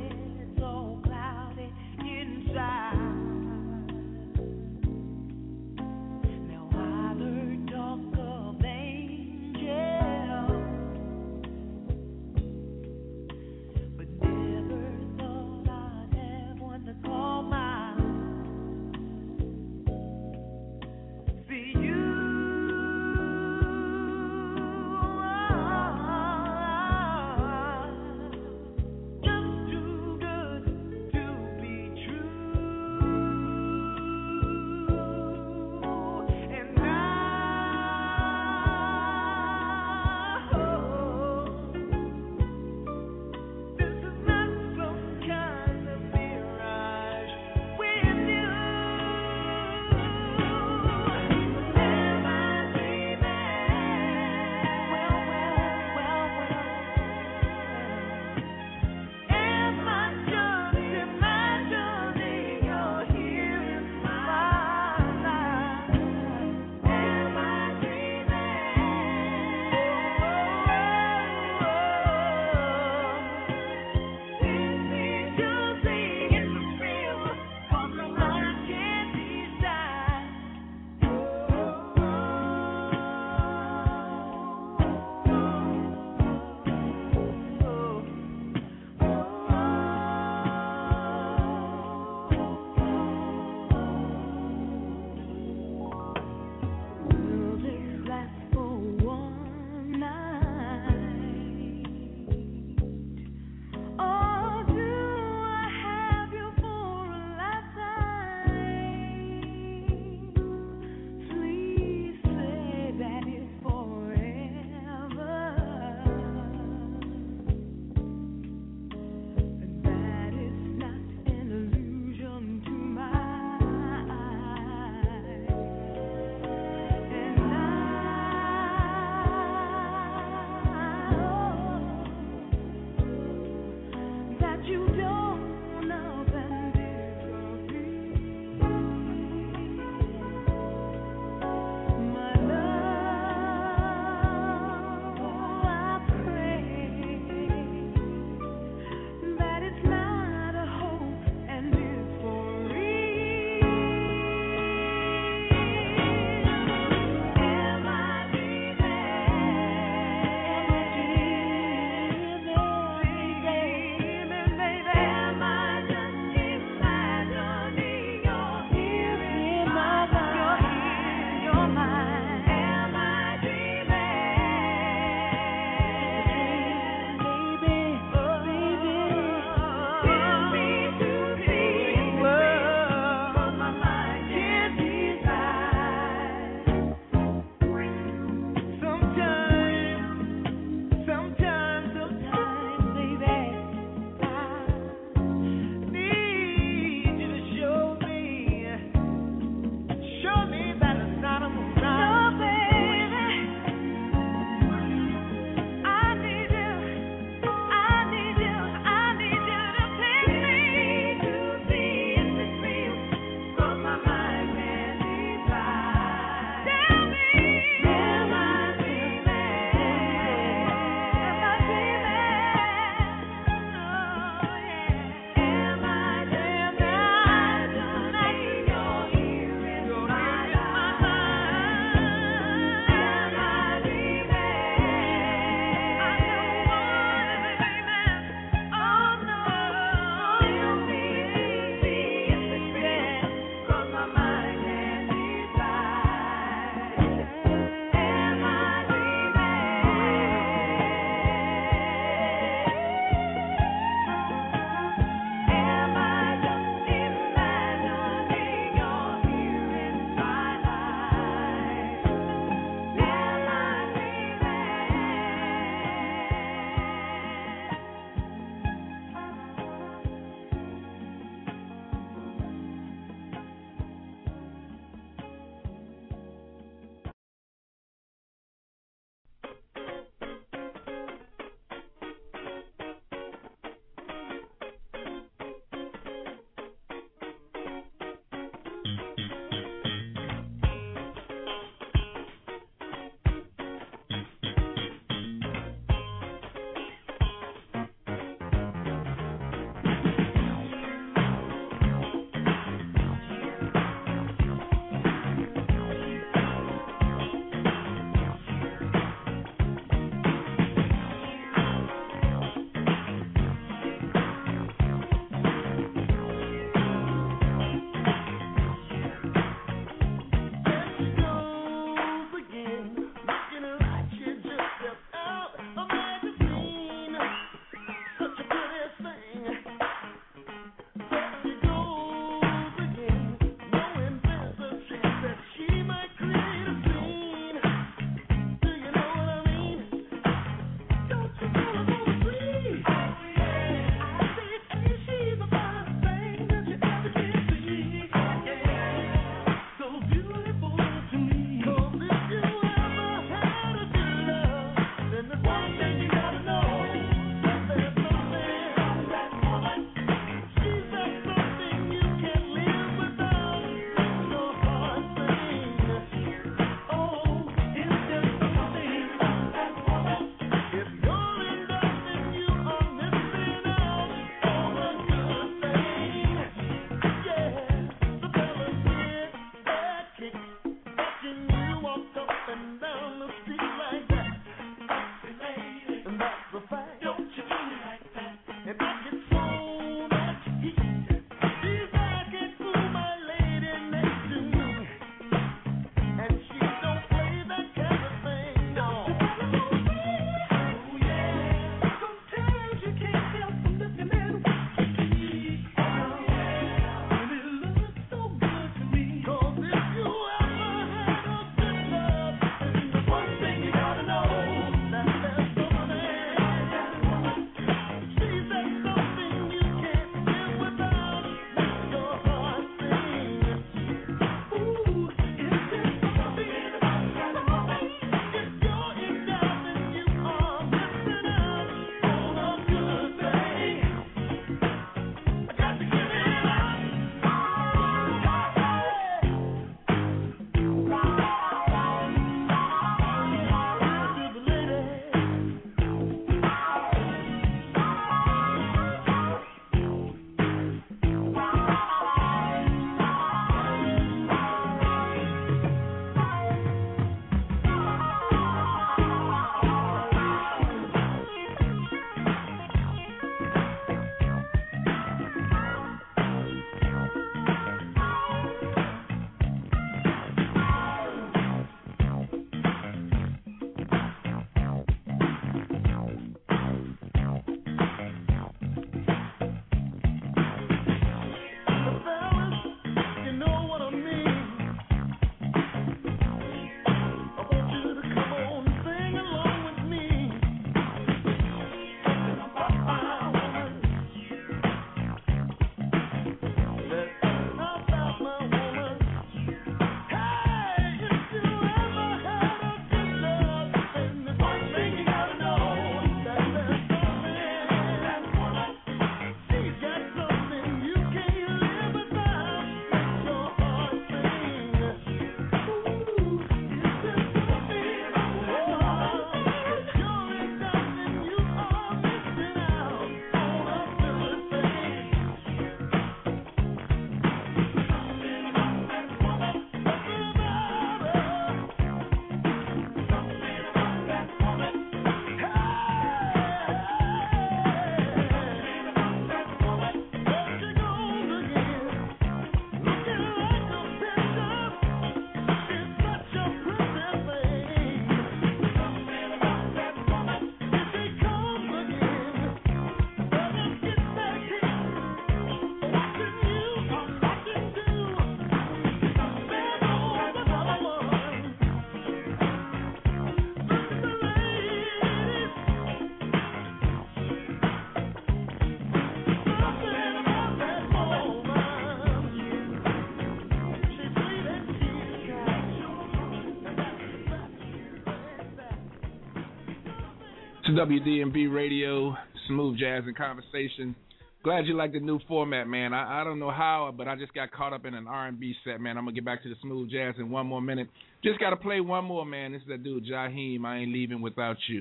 To W D M B Radio, Smooth Jazz and Conversation. Glad you like the new format, man. I, I don't know how, but I just got caught up in an R and B set, man. I'm going to get back to the smooth jazz in one more minute. Just got to play one more, man. This is that dude, Jaheim, I Ain't Leaving Without You.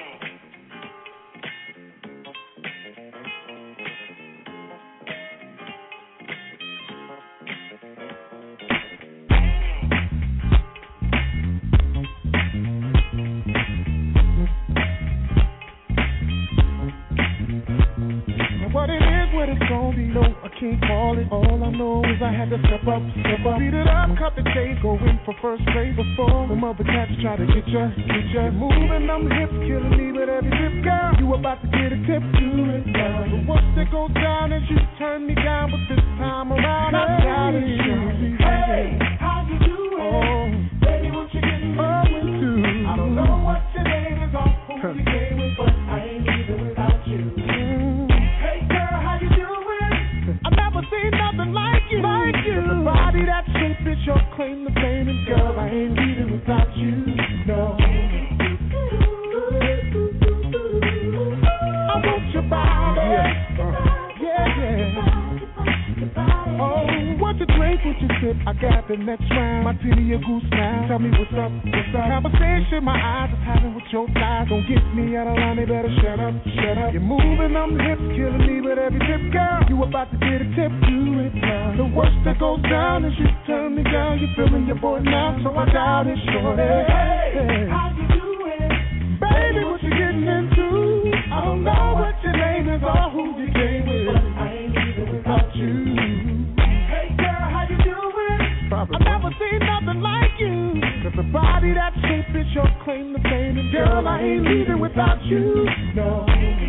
Can't call it. All I know is I had to step up, step up, beat it up, cut the chase, go in for first place before them other cats try to get ya, get ya. Moving them hips, killing me with every tip, girl. You about to get a tip, do it now. But once it goes down, as you turn me down, but this time around I got it. Hey, how you doing? Oh, baby, what you getting into? I don't know what your name is or who you came with, but I ain't leaving without you. Mm. Hey, girl, how you doing? I never seen nothing like you, like you. The body that shape is your claim to fame, and girl, I ain't leaving without you. No. I want your body. Yeah, uh, yeah, yeah. Oh, what you drink, what you sip? I got the next round. Martini or goose now. Tell me what's up, what's up? Conversation my eyes is having with your thighs. Don't get me out of line, they better shut up, shut up. You're moving them hips, killing me with every tip, girl. You about to get a tip, do it now. The worst that goes down is you turn me down. You're feeling your boy now, so I doubt it, shorty. Hey, how you doing? Baby, what you getting into? I don't know what your name is or who you came with, but I ain't leaving without you. Hey girl, how you doing? Probably. I've never seen nothing like you. Cause the body that shape is your claim to fame, and girl, I ain't leaving without you. No.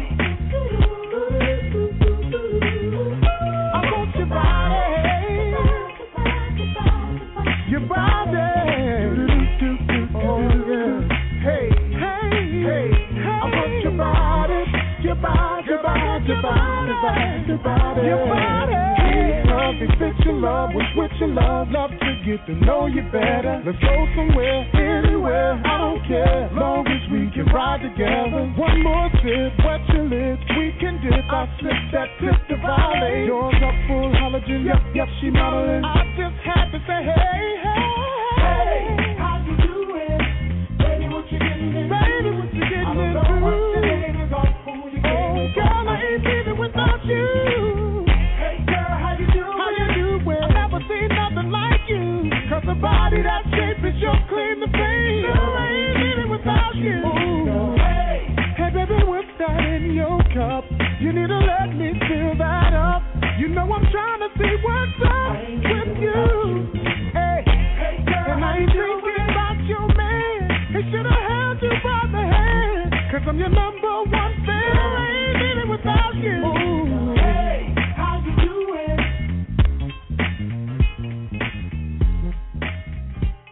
I want your body. Your body. Oh yeah. Hey, hey, hey, I want your body. Your body, your body, your body, your body, your body. Hey, love, they fit your love, wish with your love, love to get to know you better. Let's go somewhere, anywhere, I don't care, long as we can ride together. One more sip, wet your lips, we can dip. I sip that tip to violate. Yours up full halogen, yep, yep, she modeling. I just had to say, hey, hey, hey, how you doing? Baby, what you getting into? Baby, what you getting into? I don't know what your name is or who you getting into. Girl, I ain't leaving without you. Hey, girl, how you doing? How you doing? I've never seen nothing like you. Cause the body that shape is your claim to fame. Girl, I ain't leaving without you. Ooh. Hey, hey, baby, what's that in your cup? You need to let me fill that up. You know I'm trying to see what's up with you. Hey, hey, girl, and I ain't thinking about your man. He should have held you by the hand. Cause I'm your number one fan. I ain't leaving without you. Ooh. Hey, how you doing?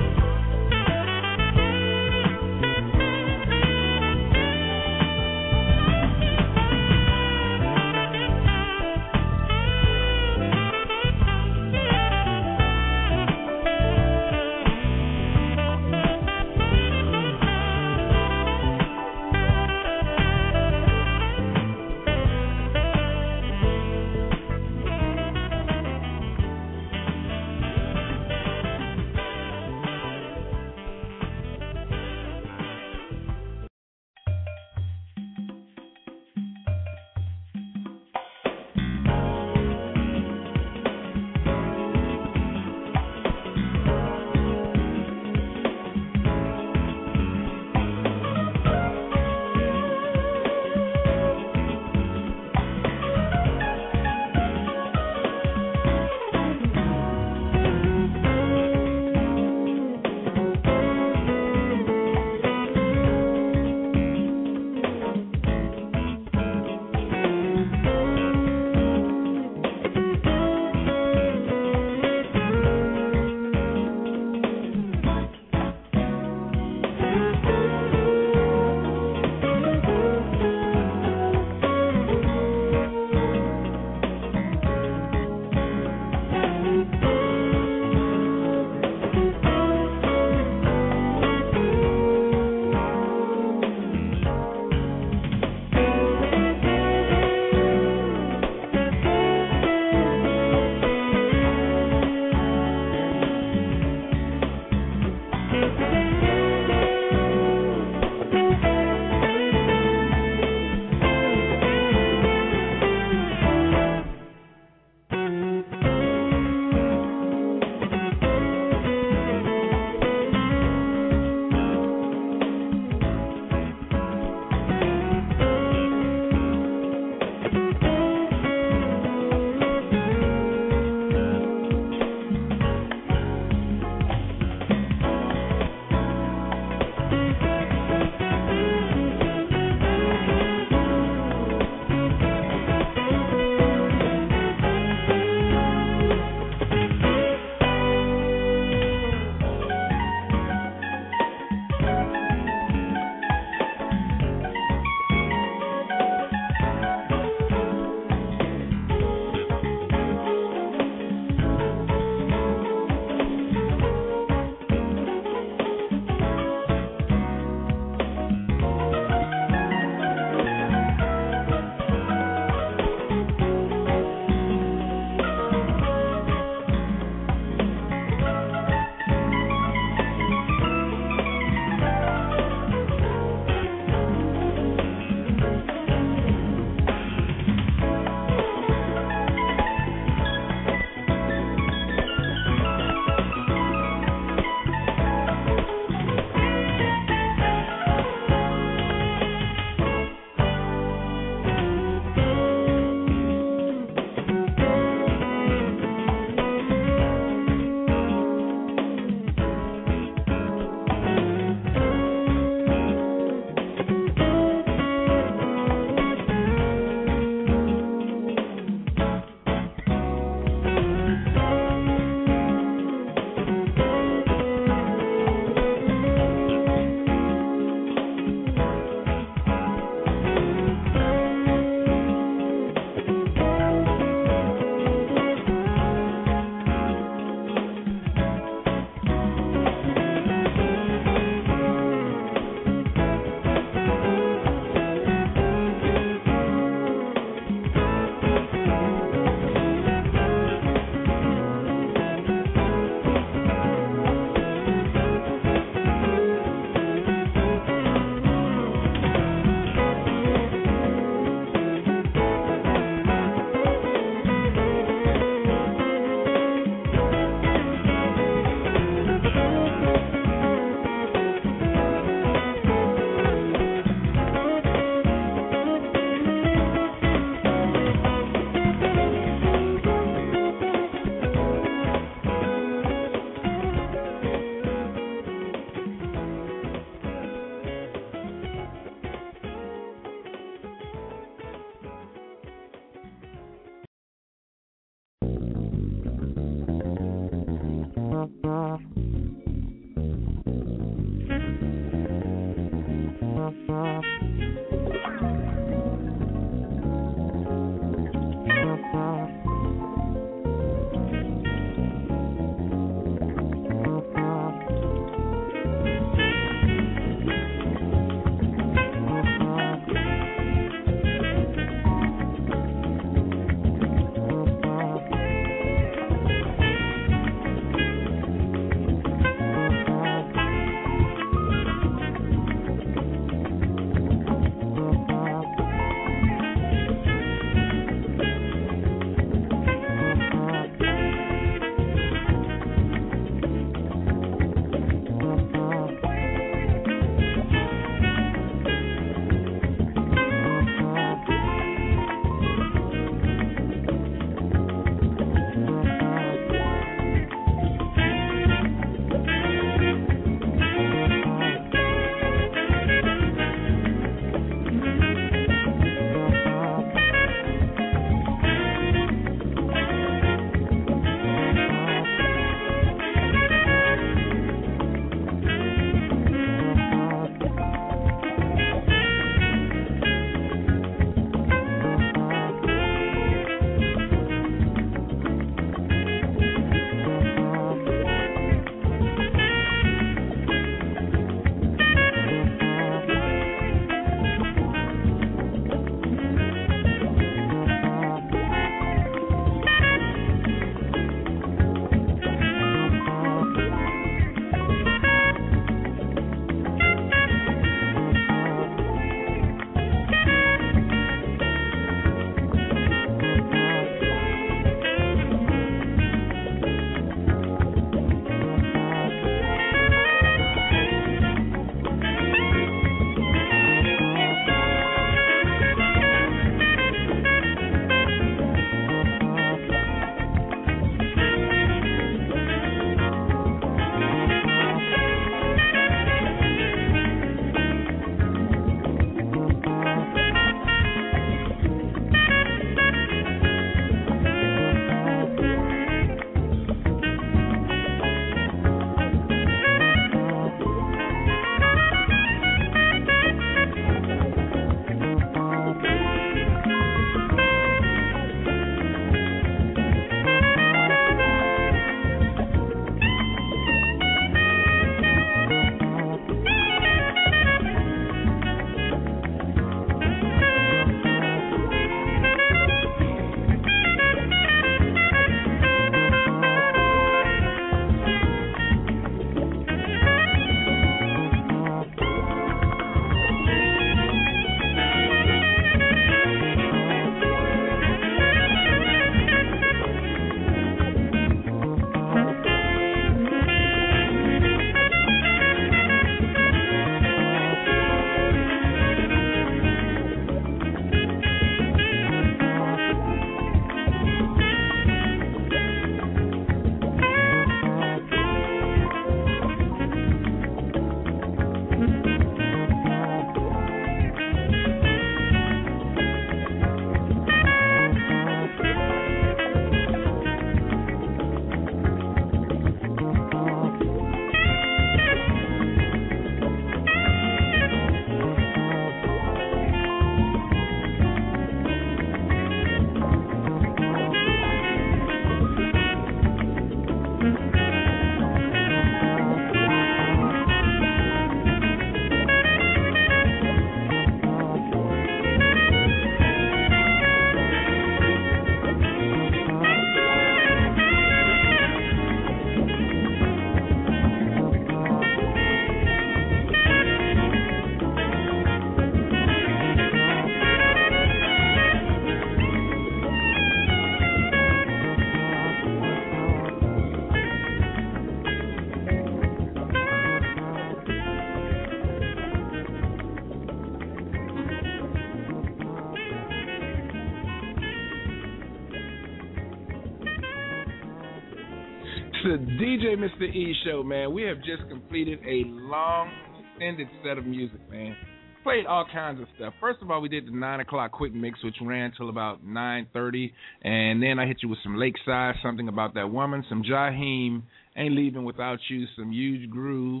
the D J Mister E Show, man. We have just completed a long, extended set of music, man. Played all kinds of stuff. First of all, we did the nine o'clock quick mix, which ran till about nine thirty, and then I hit you with some Lakeside, Something About That Woman, some Jaheim, Ain't Leaving Without You, some Huge Groove,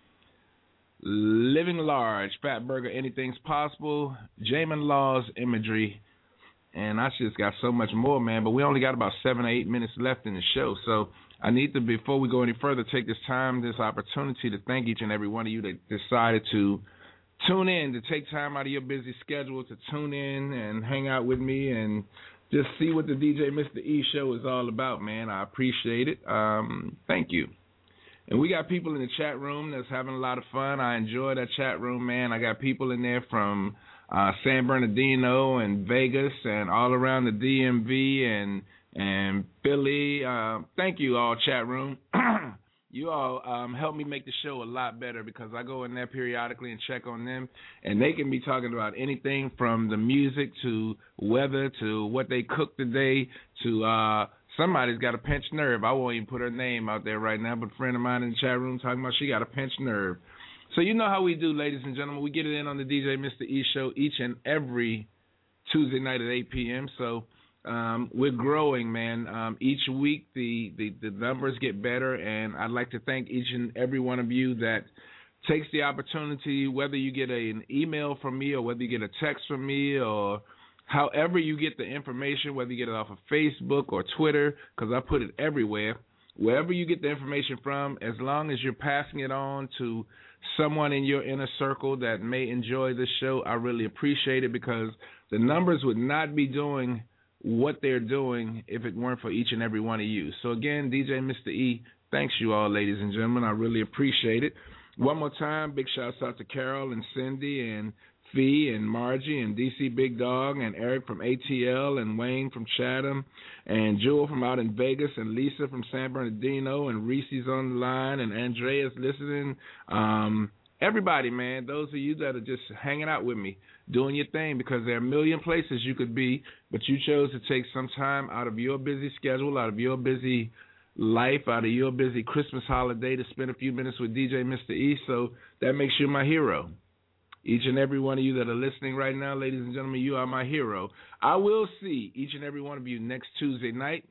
Living Large, Fat Burger, Anything's Possible, Jamin Law's Imagery, and I just got so much more, man, but we only got about seven or eight minutes left in the show, so I need to, before we go any further, take this time, this opportunity to thank each and every one of you that decided to tune in, to take time out of your busy schedule to tune in and hang out with me and just see what the D J Mister E Show is all about, man. I appreciate it. Um, thank you. And we got people in the chat room that's having a lot of fun. I enjoy that chat room, man. I got people in there from uh, San Bernardino and Vegas and all around the D M V and and Philly. Uh, thank you all, chat room. You all um, help me make the show a lot better because I go in there periodically and check on them, and they can be talking about anything from the music to weather to what they cooked today to uh, somebody's got a pinched nerve. I won't even put her name out there right now, but a friend of mine in the chat room talking about she got a pinched nerve. So you know how we do, ladies and gentlemen. We get it in on the D J Mister E Show each and every Tuesday night at eight p.m., so Um, we're growing, man. Um, each week the, the, the numbers get better, and I'd like to thank each and every one of you that takes the opportunity, whether you get a, an email from me or whether you get a text from me or however you get the information, whether you get it off of Facebook or Twitter, because I put it everywhere. Wherever you get the information from, as long as you're passing it on to someone in your inner circle that may enjoy this show, I really appreciate it because the numbers would not be doing what they're doing if it weren't for each and every one of you. So again, D J Mister E, thanks you all, ladies and gentlemen. I really appreciate it. One more time, big shouts out to Carol and Cindy and Fee and Margie and D C Big Dog and Eric from A T L and Wayne from Chatham and Jewel from out in Vegas and Lisa from San Bernardino and Reese's on the line and Andrea's listening. Um, everybody, man, those of you that are just hanging out with me, doing your thing, because there are a million places you could be, but you chose to take some time out of your busy schedule, out of your busy life, out of your busy Christmas holiday to spend a few minutes with D J Mister E, so that makes you my hero. Each and every one of you that are listening right now, ladies and gentlemen, you are my hero. I will see each and every one of you next Tuesday night.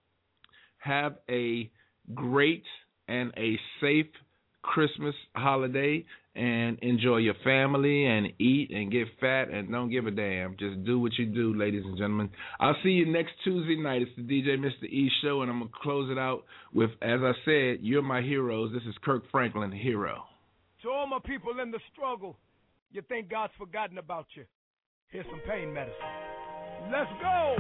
Have a great and a safe Christmas holiday, and enjoy your family and eat and get fat and don't give a damn. Just do what you do, ladies and gentlemen. I'll see you next Tuesday night. It's the D J Mister E Show, and I'm going to close it out with, as I said, you're my heroes. This is Kirk Franklin, hero. To all my people in the struggle, you think God's forgotten about you. Here's some pain medicine. Let's go!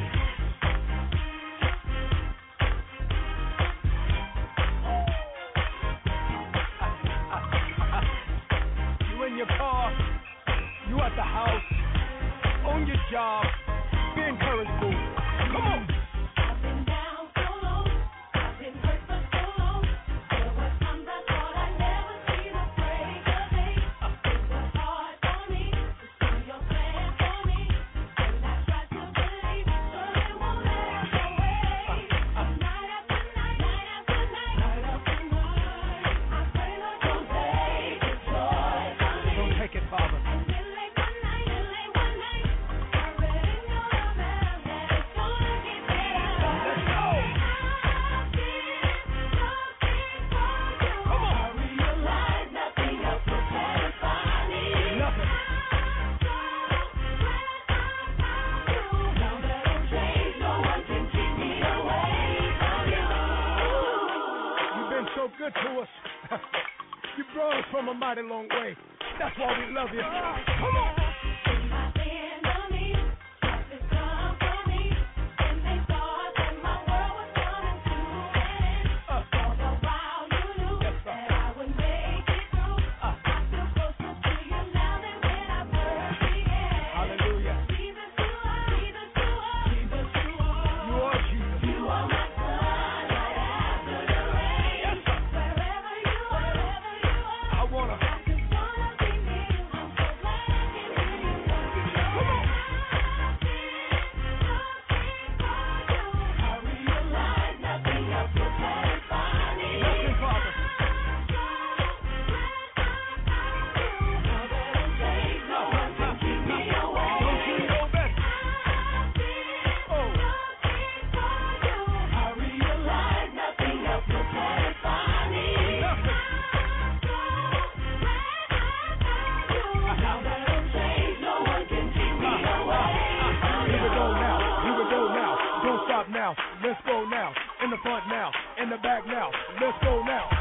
In your car, you at the house, on your job, be encouraged, boo. Come on. I've been down so long, I've been hurt for so long. There were times I thought I'd never see the break of day. It was hard for me to see your plan for me, and I tried to believe, but it won't last away. Night after night, night after night, night after night, I pray Lord don't take the joy. Don't take it, Father. And then late one night, and late one night, I read in your love that it's gonna get better. Let's go. I've been looking for you. Come on. I realize nothing else will satisfy me. Nothing. I'm so glad I found you. Now that I'm changed, no one can keep me away from you. You've been so good to us. You brought us from a mighty long way. That's why we love you. Come on. My enemies tried to come for me, and they thought that my world was coming to an end. Uh, All the while you knew Yes, sir. that I would make it through. Uh. I feel closer to you now than when I first began. hallelujah. Jesus, you are, Jesus, you are, Jesus, you are. You are Jesus. You are my sun right after the rain. Yes, sir. Wherever you are, wherever you are, I wanna. I just wanna be near you. I'm so glad I can back now. Let's go now.